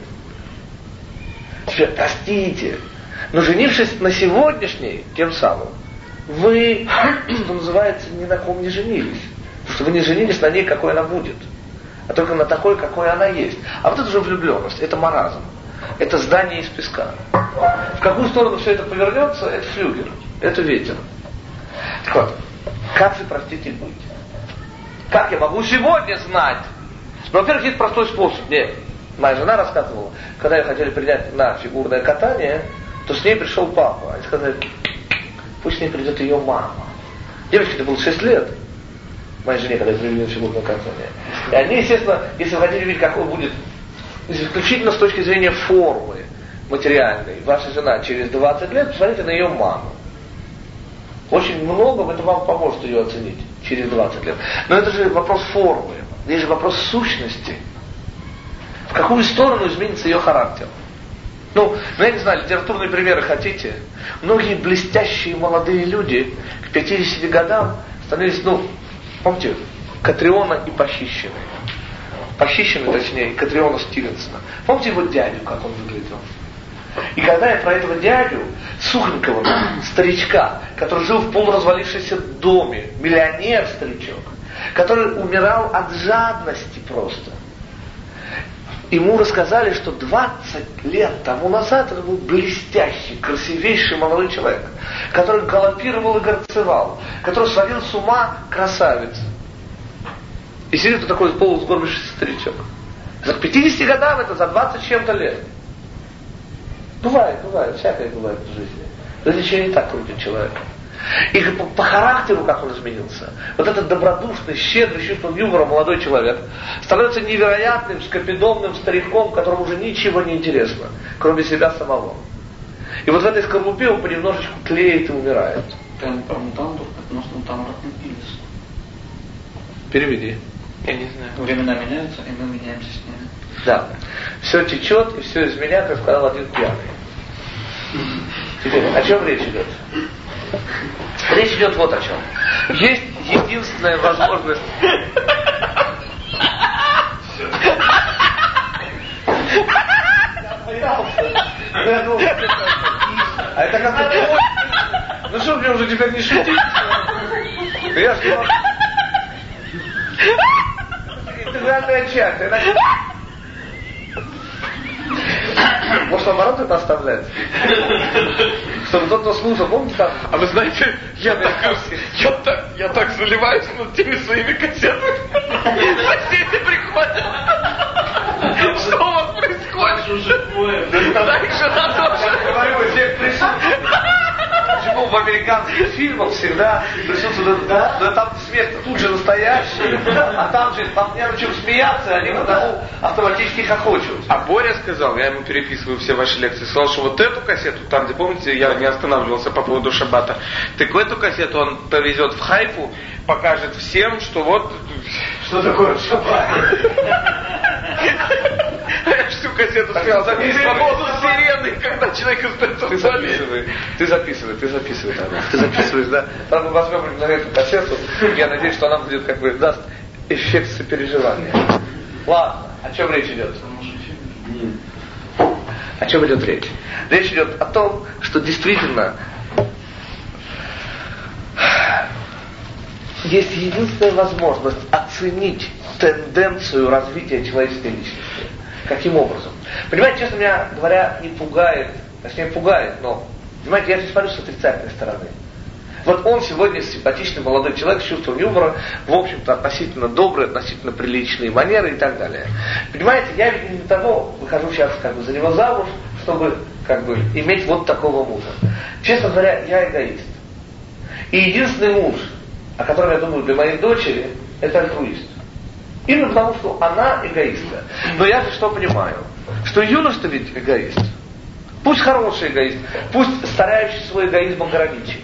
Теперь, простите, но женившись на сегодняшней, тем самым, вы, что называется, ни на ком не женились. Потому что вы не женились на ней, какой она будет, а только на такой, какой она есть. А вот это уже влюбленность, это маразм, это здание из песка. В какую сторону все это повернется, это флюгер, это ветер. Так вот, как же, простите, быть? Как я могу сегодня знать? Ну, во-первых, есть простой способ. Нет, моя жена рассказывала, когда ее хотели принять на фигурное катание, то с ней пришел папа. Они сказали, пусть с ней придет ее мама. Девочке-то было шесть лет. Моей жене, когда я привели фигурное катание. И они, естественно, если вы хотите видеть, какой будет, исключительно с точки зрения формы материальной, ваша жена через двадцать лет, посмотрите на ее маму. Очень много это вам поможет ее оценить через двадцать лет. Но это же вопрос формы. Здесь же вопрос сущности. В какую сторону изменится ее характер? Ну, ну, я не знаю, литературные примеры хотите? Многие блестящие молодые люди к пятидесяти годам становились, ну, помните, Катриона и Похищенный. Похищенный, точнее, Катриона Стивенсона. Помните его дядю, как он выглядел? И когда я про этого дядю, сухонького старичка, который жил в полуразвалившемся доме, миллионер-старичок, который умирал от жадности просто. Ему рассказали, что двадцать лет тому назад это был блестящий, красивейший молодой человек, который галопировал и горцевал, который сводил с ума красавиц. И сидит вот такой полусгорбившийся старичок. За пятидесяти годам это за двадцать с чем-то лет. Бывает, бывает, всякое бывает в жизни. Жизнь еще не так крутит человека. И по, по характеру, как он изменился, вот этот добродушный, щедрый, с чувством юмора молодой человек становится невероятным, скопидомным стариком, которому уже ничего не интересно, кроме себя самого. И вот в этой скорлупе он понемножечку тлеет и умирает. Переведи. Я не знаю. Времена меняются, и мы меняемся с ними. Да. Все течет, и все из меня, как сказал один пьяный. Теперь, о чем речь идет? Речь идет вот о чем. Есть единственная возможность... А это как-то... Ну что, мне уже теперь не шутить? Я что... Интегральная часть. Может, наоборот это оставлять? Чтобы тот, кто слушал, помните там? А вы знаете, я так, я так, я так заливаюсь над теми своими кассетами. Соседи приходят. Что у вас происходит? Да, и жена тоже. Говорю, всех присутствует. Почему в американских фильмах всегда присутствует, да, да там смех тут же настоящий, а там же, там не о чем смеяться, они потому автоматически хохочут. А Боря сказал, я ему переписываю все ваши лекции, сказал, что вот эту кассету, там, где, помните, я не останавливался по поводу шаббата, так в эту кассету он повезет в Хайфу, покажет всем, что вот... Что такое шаббат? Я всю кассету сказал, свободу сирены, когда человек остается в туалете. Ты записывай, ты записывай, да. Ты записываешь, да. Там мы возьмем на эту кассету, я надеюсь, что она будет, как бы, даст эффект сопереживания. Ладно, о чем речь идет? О чем идет речь? Речь идет о том, что действительно есть единственная возможность оценить тенденцию развития человеческой личности. Каким образом? Понимаете, честно говоря, не пугает, точнее пугает, но, понимаете, я сейчас смотрю с отрицательной стороны. Вот он сегодня симпатичный молодой человек с чувством юмора, в общем-то, относительно добрый, относительно приличные манеры и так далее. Понимаете, я ведь не для того выхожу сейчас как бы за него замуж, чтобы как бы иметь вот такого мужа. Честно говоря, я эгоист. И единственный муж, о котором я думаю для моей дочери, это альтруист. Именно потому, что она эгоистка. Но я же что понимаю? Что юноша-то ведь эгоист. Пусть хороший эгоист, пусть старающийся свой эгоизм ограничить.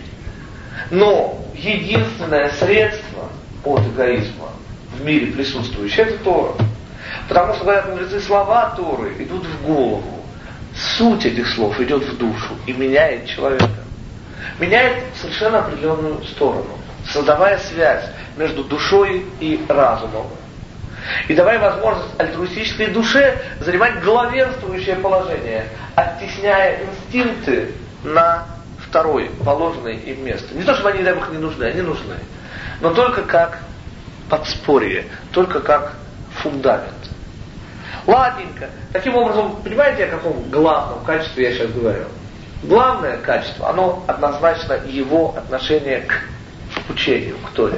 Но единственное средство от эгоизма в мире присутствующее — это Тора. Потому что, говорят мудрецы, слова Торы идут в голову. Суть этих слов идет в душу и меняет человека. Меняет в совершенно определенную сторону, создавая связь между душой и разумом. И давая возможность альтруистической душе занимать главенствующее положение, оттесняя инстинкты на второе положенное им место. Не то, чтобы они, не дай Бог, не нужны, они нужны. Но только как подспорье, только как фундамент. Ладненько. Таким образом, понимаете, о каком главном качестве я сейчас говорю? Главное качество, оно однозначно его отношение к учению, к Торе.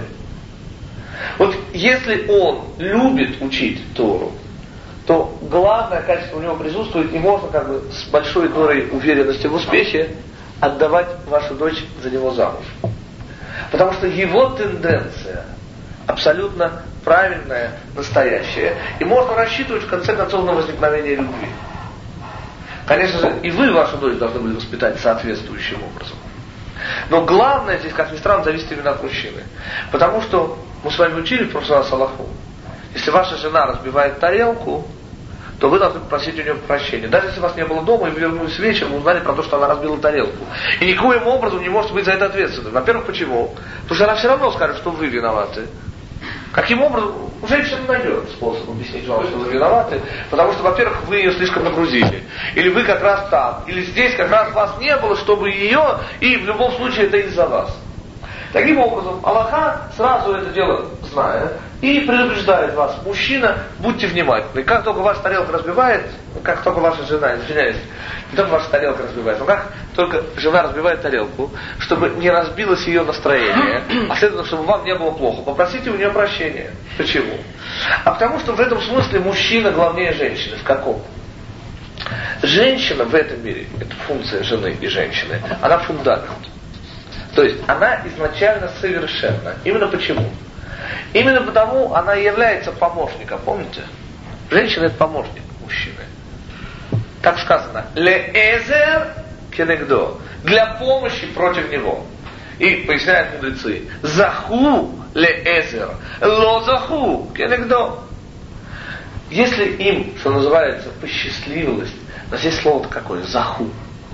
Вот если он любит учить Тору, то главное качество у него присутствует, и можно как бы с большой долей уверенности в успехе отдавать вашу дочь за него замуж. Потому что его тенденция абсолютно правильная, настоящая. И можно рассчитывать в конце концов на возникновение любви. Конечно же, и вы вашу дочь должны были воспитать соответствующим образом. Но главное здесь, как ни странно, зависит именно от мужчины. Потому что мы с вами учили в прошлый раз Аллаху. Если ваша жена разбивает тарелку, то вы должны попросить у нее прощения. Даже если вас не было дома, и вы вернулись вечером, узнали про то, что она разбила тарелку. И никоим образом не можете быть за это ответственным. Во-первых, почему? Потому что она все равно скажет, что вы виноваты. Каким образом? Женщина найдет способ объяснить вам, что вы виноваты, потому что, во-первых, вы ее слишком нагрузили. Или вы как раз там. Или здесь как раз вас не было, чтобы ее, и в любом случае это из-за вас. Таким образом, Аллаха сразу это дело зная и предупреждает вас: мужчина, будьте внимательны. Как только ваша тарелка разбивает, как только ваша жена, извиняюсь, не только ваша тарелка разбивает, но как только жена разбивает тарелку, чтобы не разбилось ее настроение, а следовательно, чтобы вам не было плохо, попросите у нее прощения. Почему? А потому что в этом смысле мужчина главнее женщины. В каком? Женщина в этом мире, это функция жены и женщины, она фундамент. То есть она изначально совершенна. Именно почему? Именно потому она является помощником. Помните? Женщина — это помощник мужчины. Так сказано: леэзер кенегдо, для помощи против него. И поясняют мудрецы: заху леэзер, ло заху кенегдо. Если им, что называется, посчастливилось, но здесь слово-то какое? Заху.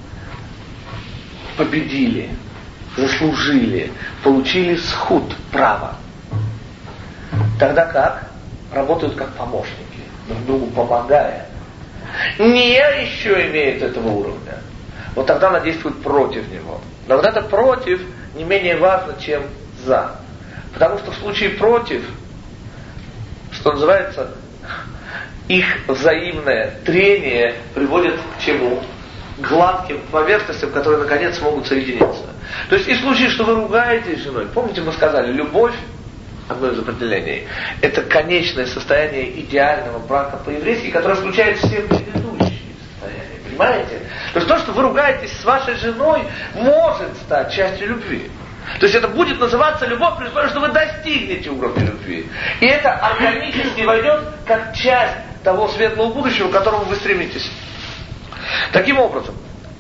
Победили, заслужили, получили схуд, право. Тогда как? Работают как помощники, друг другу помогая. Не еще имеет этого уровня. Вот тогда она действует против него. Но вот это против не менее важно, чем за. Потому что в случае против, что называется, их взаимное трение приводит к чему? Гладким поверхностям, которые наконец могут соединиться. То есть и в случае, что вы ругаетесь с женой, помните, мы сказали, любовь, одно из определений, это конечное состояние идеального брака по-еврейски, которое включает все предыдущие состояния. Понимаете? То есть то, что вы ругаетесь с вашей женой, может стать частью любви. То есть это будет называться любовь, при условии, что вы достигнете уровня любви. И это органически войдет как часть того светлого будущего, к которому вы стремитесь. Таким образом,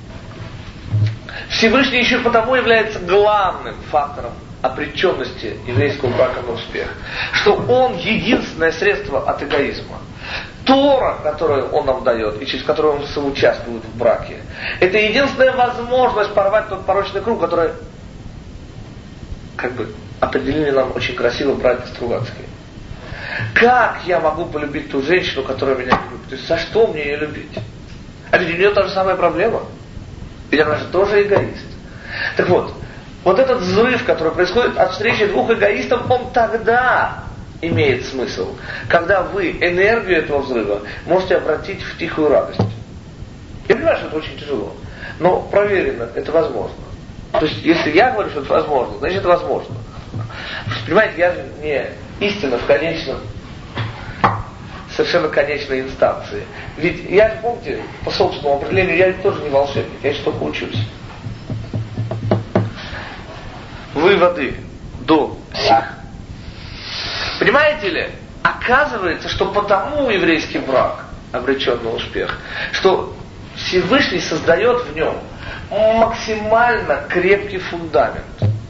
Всевышний еще потому является главным фактором обреченности еврейского брака на успех, что он единственное средство от эгоизма. Тора, которую он нам дает и через которую он соучаствует в браке, это единственная возможность порвать тот порочный круг, который, как бы, определили нам очень красиво братья Стругацкие. Как я могу полюбить ту женщину, которая меня не любит? То есть за что мне ее любить? А ведь у нее та же самая проблема. Ведь она же тоже эгоист. Так вот, вот этот взрыв, который происходит от встречи двух эгоистов, он тогда имеет смысл, когда вы энергию этого взрыва можете обратить в тихую радость. Я понимаю, что это очень тяжело, но проверено, это возможно. То есть, если я говорю, что это возможно, значит это возможно. Понимаете, я же не истина в конечном, совершенно конечной инстанции. Ведь я, помните, по собственному определению, я тоже не волшебник, я еще только учусь. Выводы до сих. Понимаете ли, оказывается, что потому еврейский брак обречен на успех, что Всевышний создает в нем максимально крепкий фундамент.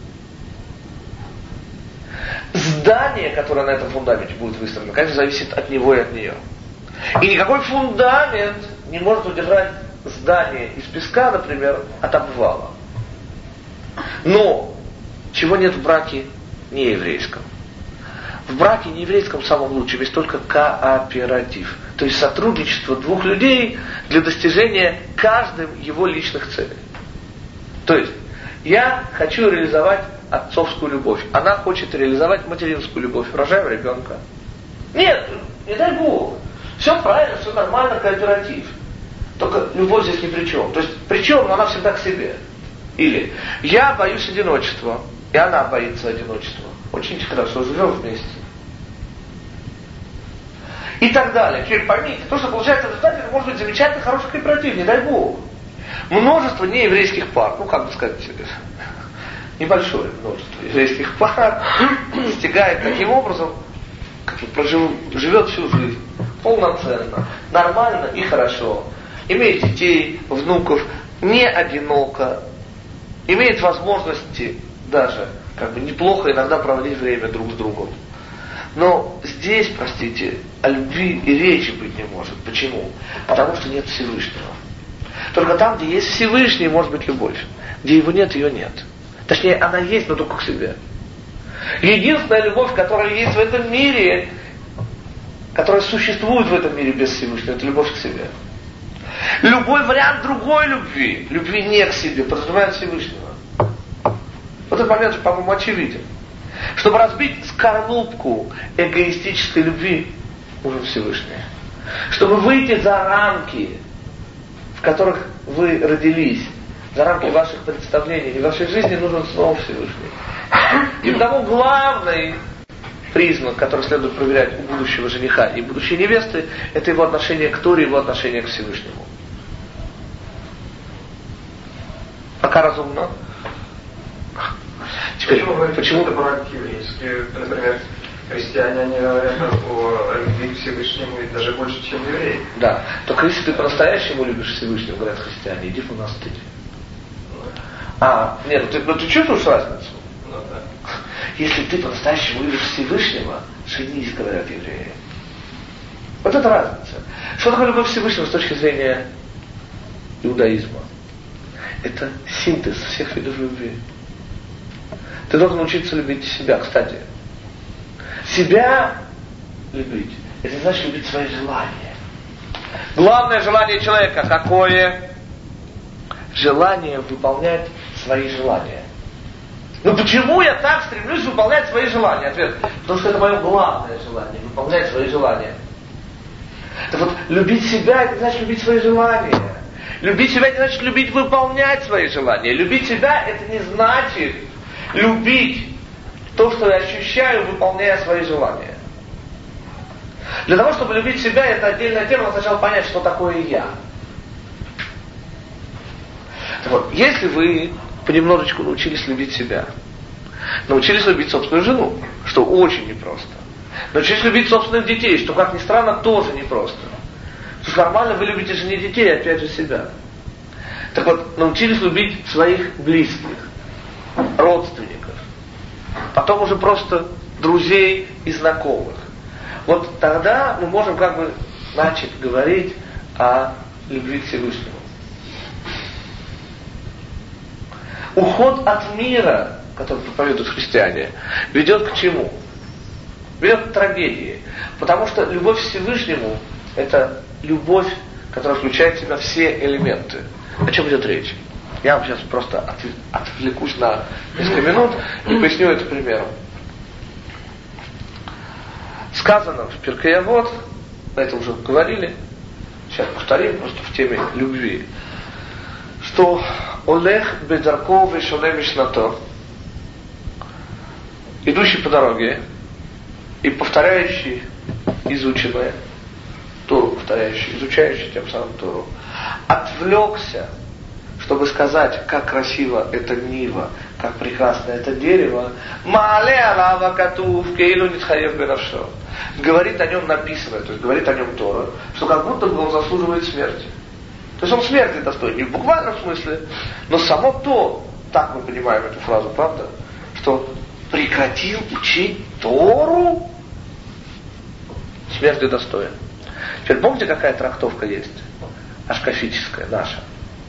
Здание, которое на этом фундаменте будет выстроено, конечно, зависит от него и от нее. И никакой фундамент не может удержать здание из песка, например, от обвала. Но чего нет в браке нееврейском? В браке нееврейском самом лучшем есть только кооператив. То есть сотрудничество двух людей для достижения каждым его личных целей. То есть я хочу реализовать отцовскую любовь. Она хочет реализовать материнскую любовь. Рожаем ребенка. Нет, не дай Бог. Все правильно, все нормально, кооператив. Только любовь здесь ни при чем. То есть при чем, но она всегда к себе. Или я боюсь одиночества, и она боится одиночества. Очень хорошо, живем вместе. И так далее. Теперь поймите, то, что получается в результате, это может быть замечательный, хороший кооператив, не дай Бог. Множество нееврейских пар, ну как бы сказать, небольшое множество еврейских пар достигает таким образом, как прожив, живет всю жизнь, полноценно, нормально и хорошо, имеет детей, внуков, не одиноко, имеет возможности даже как бы неплохо иногда проводить время друг с другом. Но здесь, простите, о любви и речи быть не может. Почему? Потому что нет Всевышнего. Только там, где есть Всевышний, может быть любовь. Где его нет, ее нет. Точнее, она есть, но только к себе. Единственная любовь, которая есть в этом мире, которая существует в этом мире без Всевышнего, это любовь к себе. Любой вариант другой любви, любви не к себе, подразумевает Всевышнего. Вот этот момент, по-моему, очевиден. Чтобы разбить скорлупку эгоистической любви, нужен Всевышний. Чтобы выйти за рамки, в которых вы родились, за рамки ваших представлений и вашей жизни, нужен снова Всевышний. И потому главный признак, который следует проверять у будущего жениха и будущей невесты, это его отношение к Торе, его отношение к Всевышнему. Пока разумно. Теперь, почему вы почему это брак еврейский? Например, христиане, они говорят о любви к Всевышнему и даже больше, чем евреи. Да. Только если ты по-настоящему любишь Всевышнего, говорят христиане, иди в монастырь. А, нет, ну ты, ну, ты чувствуешь разницу? Ну да. Если ты по-настоящему любишь Всевышнего, женись, говорят евреи. Вот это разница. Что такое любовь Всевышнего с точки зрения иудаизма? Это синтез всех видов любви. Ты должен учиться любить себя, кстати. Себя любить, это значит любить свои желания. Главное желание человека какое? Желание выполнять свои желания. Ну почему я так стремлюсь выполнять свои желания? Ответ. Потому что это мое главное желание, выполнять свои желания. Так вот, любить себя, это значит любить свои желания. Любить себя, это значит любить выполнять свои желания. Любить себя, это не значит любить то, что я ощущаю, выполняя свои желания. Для того, чтобы любить себя, это отдельная тема, надо сначала понять, что такое я. Так вот, если вы понемножечку научились любить себя, научились любить собственную жену, что очень непросто, научились любить собственных детей, что, как ни странно, тоже непросто. Потому что нормально вы любите же не детей, а опять же себя. Так вот, научились любить своих близких, родственников, потом уже просто друзей и знакомых. Вот тогда мы можем как бы начать говорить о любви к Всевышнему. Уход от мира, который проповедуют христиане, ведет к чему? Ведет к трагедии. Потому что любовь к Всевышнему – это любовь, которая включает в себя все элементы. О чем идет речь? Я вам сейчас просто отвлекусь на несколько минут и поясню это примером. Сказано в Пиркей Авот, на это уже говорили, сейчас повторим, просто в теме любви, что Олех бедарко вешоле мишнато, идущий по дороге и повторяющий изученное, Тору повторяющий, изучающий тем самым Тору, отвлекся, чтобы сказать, как красиво это нива, как прекрасно это дерево, маале алава катув кейлу нитхаев бенавшо. Говорит о нем написано, то есть говорит о нем Тора, что как будто бы он заслуживает смерти. То есть он смерти достоин, не в буквальном смысле, но само то, так мы понимаем эту фразу, правда, что прекратил учить Тору, смерти достоин. Теперь помните, какая трактовка есть? Ашкафическая, наша.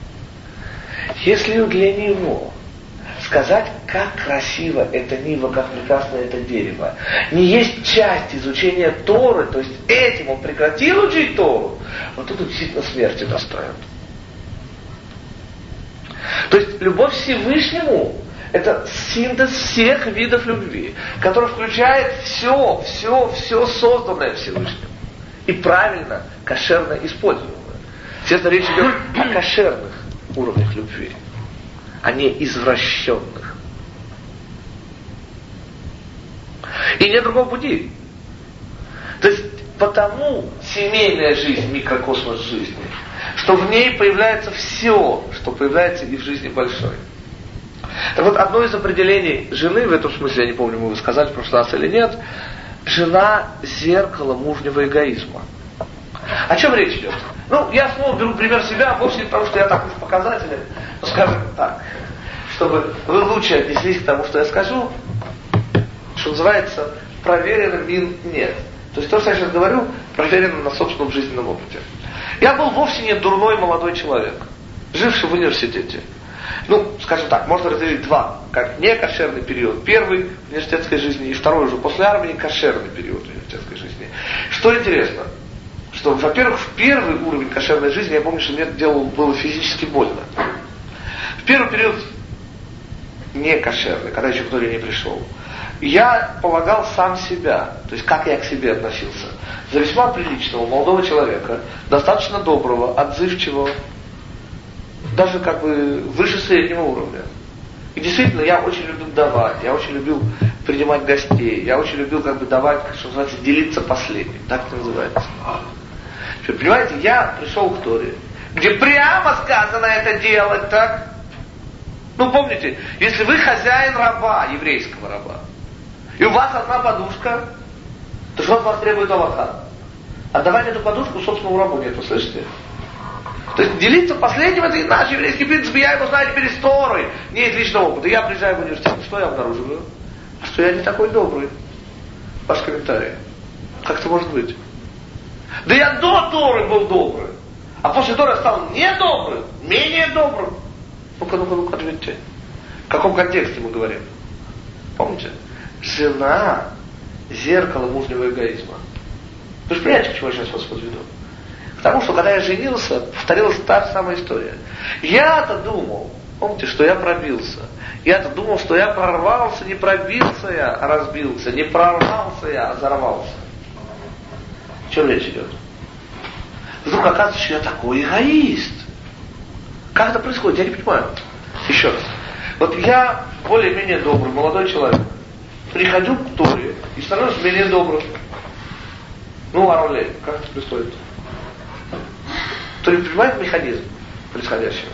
Если для него сказать, как красиво это нива, как прекрасно это дерево, не есть часть изучения Торы, то есть этим он прекратил учить Тору, вот тут действительно смерти достоин. То есть любовь к Всевышнему – это синтез всех видов любви, который включает все, все, все созданное Всевышним. И правильно, кошерно используемое. Естественно, речь идет о кошерных уровнях любви, а не извращенных. И нет другого пути. То есть, потому семейная жизнь, микрокосмос жизни, что в ней появляется все, что появляется и в жизни большой. Так вот, одно из определений жены, в этом смысле, я не помню, вы сказали в прошлый раз или нет, жена – зеркало мужнего эгоизма. О чем речь идет? Ну, я снова беру пример себя, вовсе не потому, что я так уж показателен, но скажем так, чтобы вы лучше отнеслись к тому, что я скажу, что называется, проверенным вин нет. То есть то, что я сейчас говорю, проверено на собственном жизненном опыте. Я был вовсе не дурной молодой человек, живший в университете. Ну, скажем так, можно разделить два, как некошерный период. Первый в университетской жизни и второй уже после армии кошерный период в университетской жизни. Что интересно, что, во-первых, в первый уровень кошерной жизни, я помню, что мне делало, было физически больно. В первый период некошерный, когда еще кто-то не пришел, я полагал сам себя, то есть как я к себе относился, за весьма приличного молодого человека, достаточно доброго, отзывчивого, даже как бы выше среднего уровня. И действительно, я очень любил давать, я очень любил принимать гостей, я очень любил как бы давать, что называется, делиться последним, так это называется. Что, понимаете, я пришел к Торе, где прямо сказано это делать, так? Ну, помните, если вы хозяин раба, еврейского раба, и у вас одна подушка, то что от вас требует Аллаха? Отдавать эту подушку собственному рабу нет, вы слышите? То есть делиться последним, это и наш еврейский принцип, я его знаю теперь из Торы, не из личного опыта. Я приезжаю в университет, что я обнаруживаю? Что я не такой добрый. Ваш комментарий. Как это может быть? Да я до Торы был добрый, а после Торы я стал недобрым, менее добрым. Ну-ка, ну-ка, ну-ка, ответьте. В каком контексте мы говорим? Помните? Жена – зеркало мужнего эгоизма. Вы же понимаете, к чему я сейчас вас подведу? Потому что, когда я женился, повторилась та же самая история. Я-то думал, помните, что я пробился. Я-то думал, что я прорвался, не пробился я, а разбился. Не прорвался я, а взорвался. О чем речь идет? Вдруг оказывается, что я такой эгоист. Как это происходит? Я не понимаю. Еще раз. Вот я более-менее добрый, молодой человек. Приходю к Торе и становлюсь менее добрым. Ну, Арулей, как это происходит? Кто не понимает механизм происходящего?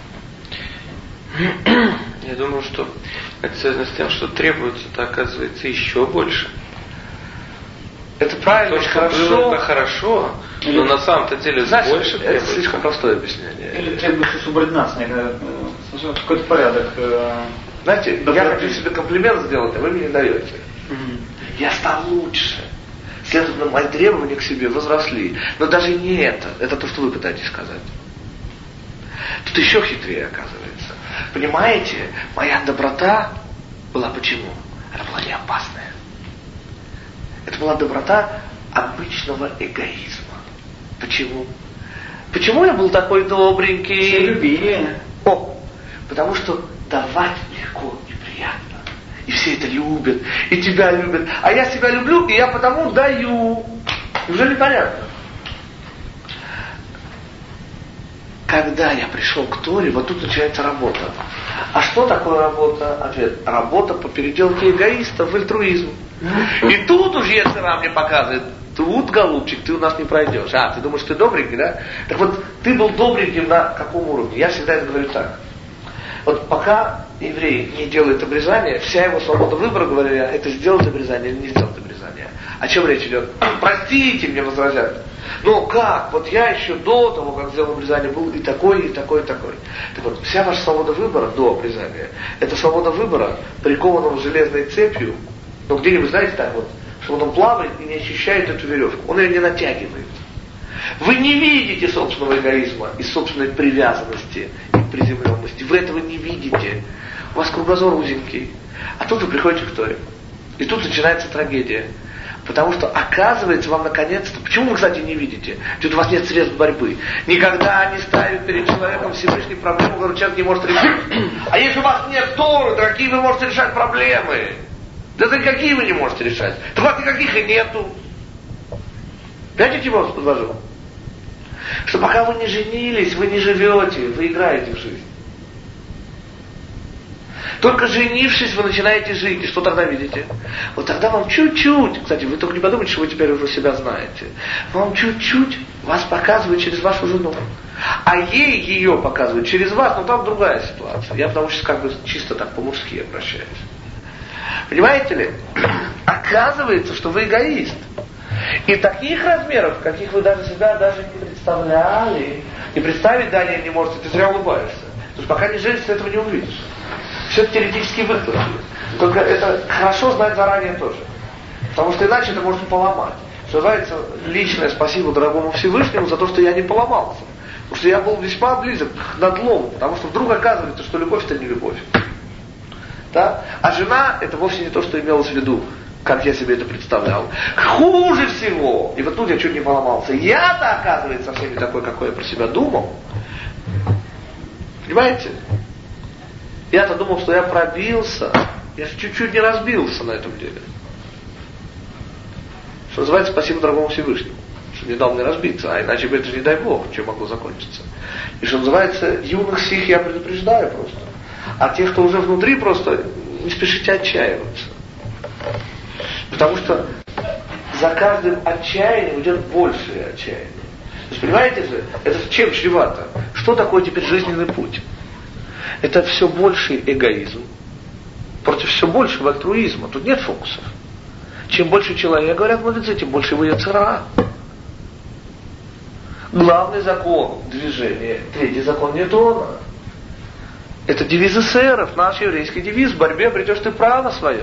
Я думаю, что это связано с тем, что требуется-то, оказывается, еще больше. Это правильно, то, что хорошо. Было, это хорошо, или, но на самом-то деле знаешь, больше это требуется. слишком простое объяснение. Или требуется субординация, какой-то порядок. Знаете, доброты. Я хочу себе комплимент сделать, а вы мне не даете. Mm-hmm. Я стал лучше. Следовательно, мои требования к себе возросли. Но даже не это. Это то, что вы пытаетесь сказать. Тут еще хитрее оказывается. Понимаете, моя доброта была почему? Она была не опасная. Это была доброта обычного эгоизма. Почему? Почему я был такой добренький? Все любили. О, потому что давать легко и приятно. И все это любят, и тебя любят. А я себя люблю, и я потому даю. Неужели понятно? Когда я пришел к Торе, вот тут начинается работа. А что такое работа? Ответ. Работа по переделке эгоиста в альтруизм. И тут уж Ецер мне показывает, тут, голубчик, ты у нас не пройдешь. А, ты думаешь, ты добренький, да? Так вот, ты был добреньким на каком уровне? Я всегда это говорю так. Вот пока еврей не делает обрезание, вся его свобода выбора, говорю я, это сделать обрезание или не сделать обрезание. О чем речь идет? Простите, мне возразят. Ну как? Вот я еще до того, как сделал обрезание, был и такой, и такой, и такой. Так вот, вся ваша свобода выбора до обрезания, это свобода выбора, прикованного железной цепью, ну где-нибудь, знаете, так вот, что он плавает и не ощущает эту веревку. Он ее не натягивает. Вы не видите собственного эгоизма и собственной привязанности и приземленности. Вы этого не видите. У вас кругозор узенький. А тут вы приходите к Торе. И тут начинается трагедия. Потому что оказывается вам наконец-то... Почему вы, кстати, не видите? Тут у вас нет средств борьбы. Никогда не ставят перед человеком Всевышний проблему, которую человек не может решить. А если у вас нет Торы, то какие вы можете решать проблемы? Да какие вы не можете решать? То у вас никаких и нету. Понимаете, к чему я вас подвожу? Что пока вы не женились, вы не живете, вы играете в жизнь. Только женившись, вы начинаете жить. И что тогда видите? Вот тогда вам чуть-чуть, кстати, вы только не подумайте, что вы теперь уже себя знаете. Вам чуть-чуть вас показывают через вашу жену. А ей ее показывают через вас, но там другая ситуация. Я потому что как бы чисто так по-мужски обращаюсь. Понимаете ли? Оказывается, что вы эгоист. И таких размеров, каких вы даже себя даже не представляли, и представить далее не можете, ты зря улыбаешься. Потому что пока не женишься, ты этого не увидишь. Все это теоретические выкладки. Только это хорошо знать заранее тоже. Потому что иначе это можно поломать. что называется, личное спасибо дорогому Всевышнему за то, что я не поломался. Потому что я был весьма близок к надлому, потому что вдруг оказывается, что любовь это не любовь. Да? А жена это вовсе не то, что имелось в виду, как я себе это представлял. Хуже всего, и вот тут я чуть не поломался, я-то, оказывается, совсем не такой, какой я про себя думал. Понимаете? Я-то думал, что я пробился, я же чуть-чуть не разбился на этом деле. Что называется, спасибо дорогому Всевышнему, что не дал мне разбиться, а иначе бы это же не дай Бог, чем могло закончиться. И что называется, юных сих я предупреждаю просто. А тех, кто уже внутри, просто не спешите отчаиваться. Потому что за каждым отчаянием идет большее отчаяние. То есть, понимаете же, это чем чревато? Что такое теперь жизненный путь? Это все больший эгоизм против все большего альтруизма. Тут нет фокусов. Чем больше человек, говорят мудрецы, тем больше его яцера. Главный закон движения, третий закон Ньютона. Это девиз эсеров, наш еврейский девиз. В борьбе обретешь ты право свое.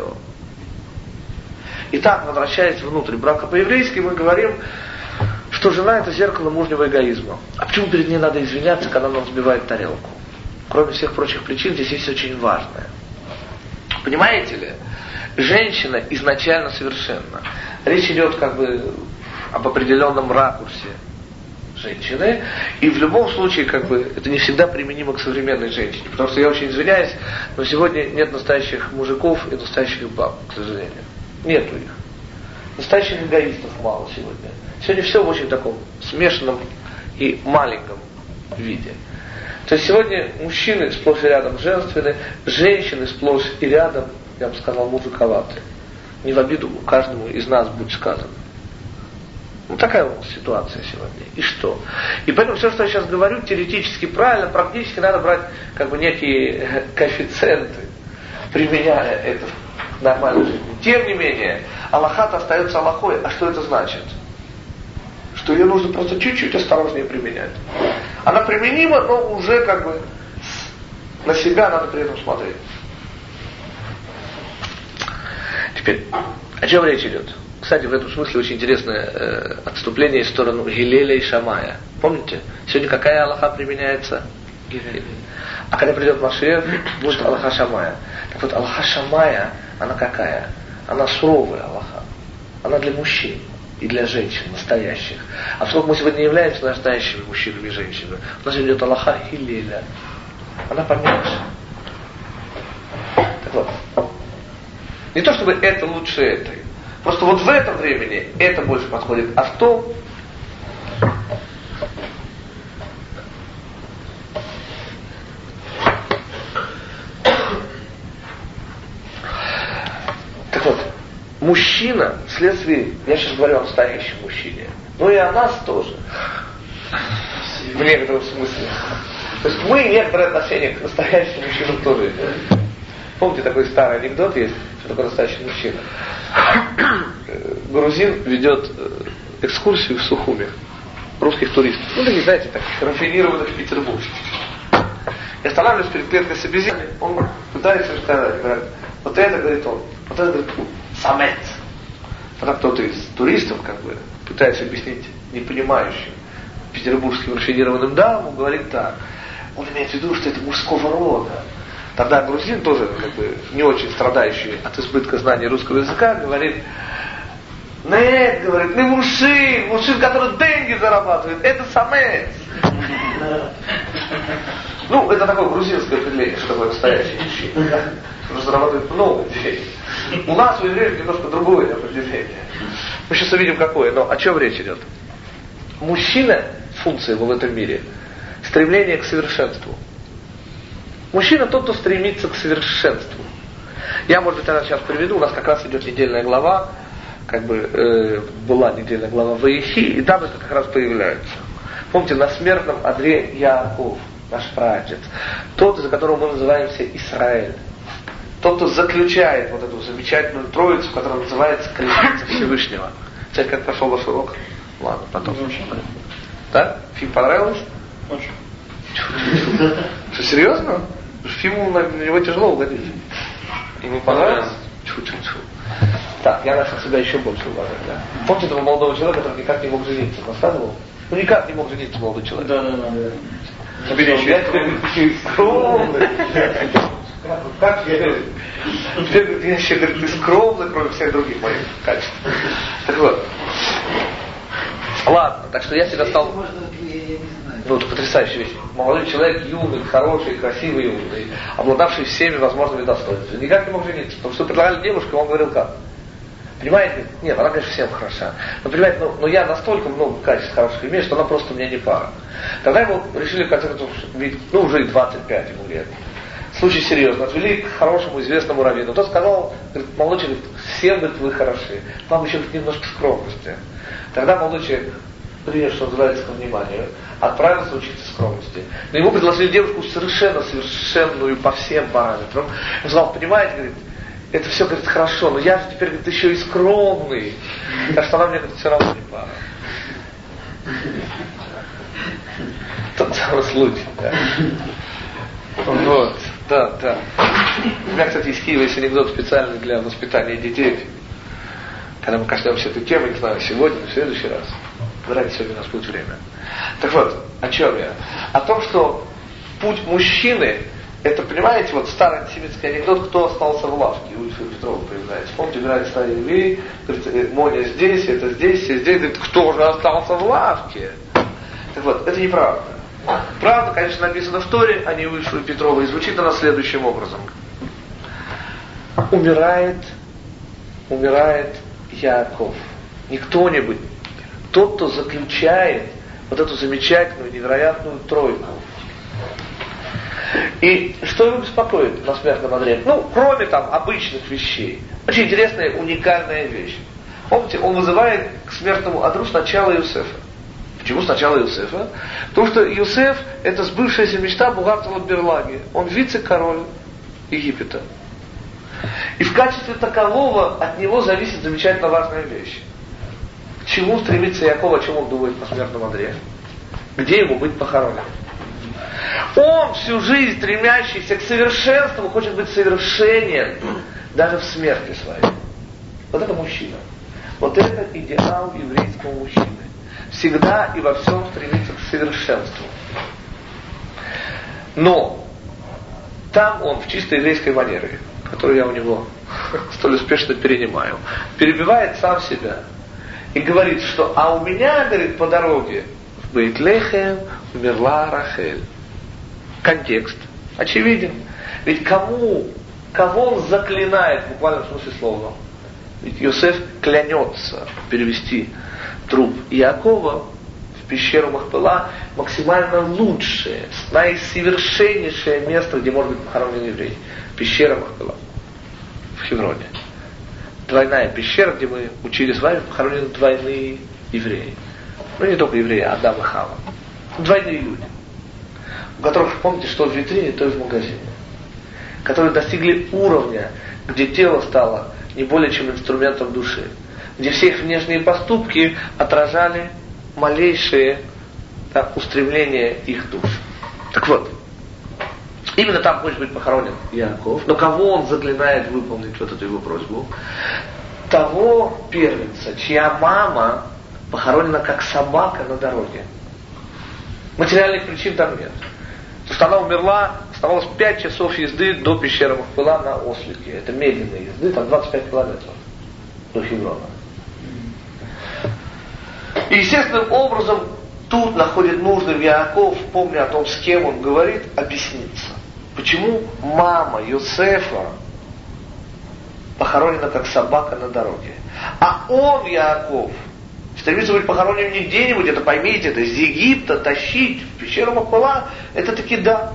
Итак, возвращаясь внутрь брака по-еврейски, мы говорим, что жена это зеркало мужнего эгоизма. А почему перед ней надо извиняться, когда она взбивает тарелку? Кроме всех прочих причин, здесь есть очень важное. Понимаете ли? Женщина изначально совершенна. Речь идет как бы об определенном ракурсе женщины. И в любом случае, как бы, это не всегда применимо к современной женщине. Потому что я очень извиняюсь, но сегодня нет настоящих мужиков и настоящих баб, к сожалению. Нету их. Настоящих эгоистов мало сегодня. Сегодня все в очень таком смешанном и маленьком виде. То есть сегодня мужчины сплошь и рядом женственны, женщины сплошь и рядом, я бы сказал, мужиковаты. Не в обиду каждому из нас будет сказано. Ну такая вот ситуация сегодня. И что? И поэтому все, что я сейчас говорю, теоретически правильно, практически надо брать как бы некие коэффициенты, применяя это в нормальной жизни. Тем не менее, аллахат остается аллахой. А что это значит? Что ее нужно просто чуть-чуть осторожнее применять. Она применима, но уже как бы на себя надо при этом смотреть. Теперь, о чем речь идет? Кстати, в этом смысле очень интересное э, отступление в сторону Гилеля и Шамая. Помните? Сегодня какая аллаха применяется? Гилель. А когда придет Машиах, будет аллаха Шамая. Так вот, аллаха Шамая, она какая? Она суровая аллаха. Она для мужчин и для женщин, настоящих. А поскольку мы сегодня не являемся настоящими мужчинами и женщинами, у нас идет аллаха Гилеля. Она поменьше. Так вот. Не то чтобы это лучше этой. Просто вот в этом времени это больше подходит. А в том... Так вот, мужчина, вследствие, я сейчас говорю о настоящем мужчине, но и о нас тоже. В некотором смысле. То есть мы некоторое отношение к настоящим мужчинам тоже имеем. Помните, такой старый анекдот есть, что такое настоящий мужчина? Грузин ведет экскурсию в Сухуми русских туристов. Ну, да не знаете, таких рафинированных петербуржцев. И останавливаюсь перед клеткой собеседования, он пытается рассказать, говорит, вот это, говорит он, вот это, говорит, самец. Тогда кто-то из туристов, как бы, пытается объяснить непонимающим петербургским рафинированным дамам, говорит так, он имеет в виду, что это мужского рода. Тогда грузин, тоже как бы не очень страдающий от избытка знаний русского языка, говорит, нет, говорит, не мужчин, мужчин, который деньги зарабатывает, это самец. Ну, это такое грузинское определение, что такое настоящий мужчина. Что зарабатывает много денег. У нас, у евреев, немножко другое определение. Мы сейчас увидим, какое, но о чем речь идет. Мужчина, функция его в этом мире, стремление к совершенству. Мужчина тот, кто стремится к совершенству. Я, может быть, сейчас приведу, у нас как раз идет недельная глава, как бы э, была недельная глава Ваихи, и там это как раз появляется. Помните, на смертном одре Яаков, наш прадед, тот, из-за которого мы называемся Исраэль, тот, кто заключает вот эту замечательную троицу, которая называется колесница Всевышнего. Кстати, как прошел ваш урок? Ладно, потом. Да? Фильм понравился? Очень. Что, серьезно? Фильму на него тяжело угодить. Ему понравилось? Чу-чу-чу. Так, я начал себя еще больше уважать, да? Помните этого молодого человека, который никак не мог жениться? Рассказывал? Ну никак не мог жениться молодой человек. Да, да, да. Теперь я теперь еще и скромный. Как я говорю? Теперь говорит, я еще говорит, ты скромный, кроме всех других моих качеств. Так вот. Ладно, так что я себя стал... Ну, это потрясающая вещь. Молодой человек, юный, хороший, красивый, умный, обладавший всеми возможными достоинствами. Никак не мог жениться, потому что предлагали девушку, он говорил как? Понимаете? Нет, она, конечно, всем хороша. Но, понимаете, ну, но я настолько много качеств хороших имею, что она просто мне не пара. Тогда ему решили, в конце концов, ну, уже и двадцать пять ему лет. Случай серьезный. Отвели к хорошему известному раввину. Тот сказал, говорит, молодой человек, всем, говорит, вы хороши. Вам еще говорит, немножко скромности. Тогда молодой человек, принял, что называется, ко вниманию, отправился учиться скромности. Но ему предложили девушку совершенно совершенную по всем параметрам. Он сказал, понимаете, говорит, это все, говорит, хорошо, но я же теперь, говорит, еще и скромный. Так что она мне, говорит, все равно не пара. Тот самый случай, да. Вот, да, да. У меня, кстати, из Киева есть анекдот специальный для воспитания детей. Когда мы коснемся этой темы, не знаю, сегодня, в следующий раз. Вряд ли сегодня у нас будет время. Так вот, о чем я? О том, что путь мужчины, это, понимаете, вот старый антисемитский анекдот, кто остался в лавке, у Ильфа Петрова появляется. Помните, играет старый еврей, говорит, Моня здесь, это здесь, все здесь, говорит, кто же остался в лавке? Так вот, это неправда. Правда, конечно, написано в Торе, а не у Ильфа Петрова, и звучит она следующим образом. Умирает, умирает Яаков. Не кто-нибудь, тот, кто заключает вот эту замечательную, невероятную тройку. И что его беспокоит на смертном одре? Ну, кроме там обычных вещей. Очень интересная, уникальная вещь. Помните, он вызывает к смертному одру сначала Иосифа. Почему сначала Иосифа? Потому что Иосиф — это сбывшаяся мечта бухгалтера Берлаги. Он вице-король Египета. И в качестве такового от него зависит замечательно важная вещь. К чему стремится Иаков, о чем он думает по смертном одре? Где ему быть похороненным? Он всю жизнь, стремящийся к совершенству, хочет быть совершенен даже в смерти своей. Вот это мужчина. Вот это идеал еврейского мужчины. Всегда и во всем стремится к совершенству. Но там он в чистой еврейской манере, которую я у него столь успешно перенимаю, перебивает сам себя и говорит, что а у меня, говорит, по дороге в Бейт-Лехем умерла Рахель. Контекст очевиден. Ведь кому, кого он заклинает, в буквальном смысле слова? Ведь Йосеф клянется перевести труп Иакова в пещеру Махпела, максимально лучшее, наисовершеннейшее место, где может быть похоронен еврей. Пещера Махпела в Хевроне. Двойная пещера, где мы учили с вами, похоронены двойные евреи. Ну не только евреи, а Адам и Хава. Двойные люди, у которых, помните, что в витрине, то и в магазине. Которые достигли уровня, где тело стало не более чем инструментом души. Где все их внешние поступки отражали малейшие, да, устремления их душ. Так вот, именно там хочет быть похоронен Иаков, но кого он заклинает выполнить вот эту его просьбу? Того первенца, чья мама похоронена как собака на дороге. Материальных причин там нет. Потому что она умерла, оставалось пять часов езды до пещеры Махпела на ослике. Это медленные езды, там двадцать пять километров до Хеврона. И естественным образом тут находит нужным Иаков, помня о том, с кем он говорит, объясниться. Почему мама Йосефа похоронена как собака на дороге? А он, Иаков, стремится быть похороненным не где-нибудь, это поймите, это из Египта тащить в пещеру Махпела, это таки да.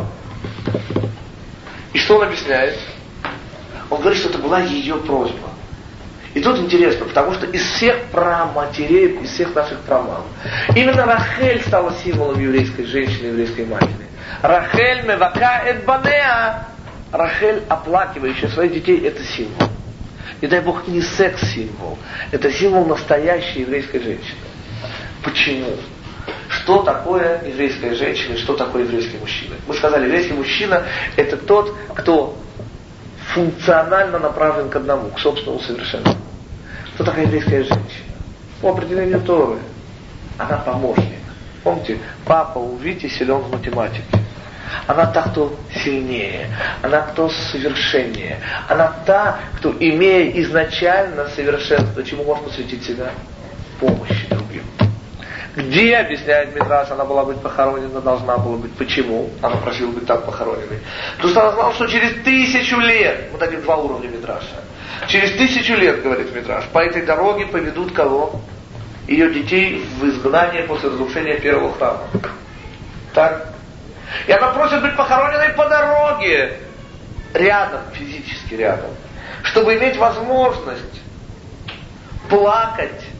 И что он объясняет? Он говорит, что это была ее просьба. И тут интересно, потому что из всех праматерей, из всех наших прамам, именно Рахель стала символом еврейской женщины, еврейской матери. Рахель мевака эт банеа. Рахель, оплакивающая своих детей, это символ. И дай Бог, не секс-символ. Это символ настоящей еврейской женщины. Почему? Что такое еврейская женщина и что такое еврейский мужчина? Мы сказали, еврейский мужчина это тот, кто функционально направлен к одному, к собственному совершенству. Кто такая еврейская женщина? По определению Торы. Она помощник. Помните, папа у Вити силен в математике. Она та, кто сильнее. Она кто совершеннее. Она та, кто, имея изначально совершенство, чему может посвятить себя? Помощи другим. Где, объясняет Мидраш, она была быть похоронена, должна была быть. Почему? Она просила быть так похороненной. Потому что она знала, что через тысячу лет, вот таких два уровня Мидраша, через тысячу лет, говорит Мидраш, по этой дороге поведут кого? Ее детей в изгнание после разрушения первого храма. Так? И она просит быть похороненной по дороге, рядом, физически рядом, чтобы иметь возможность плакать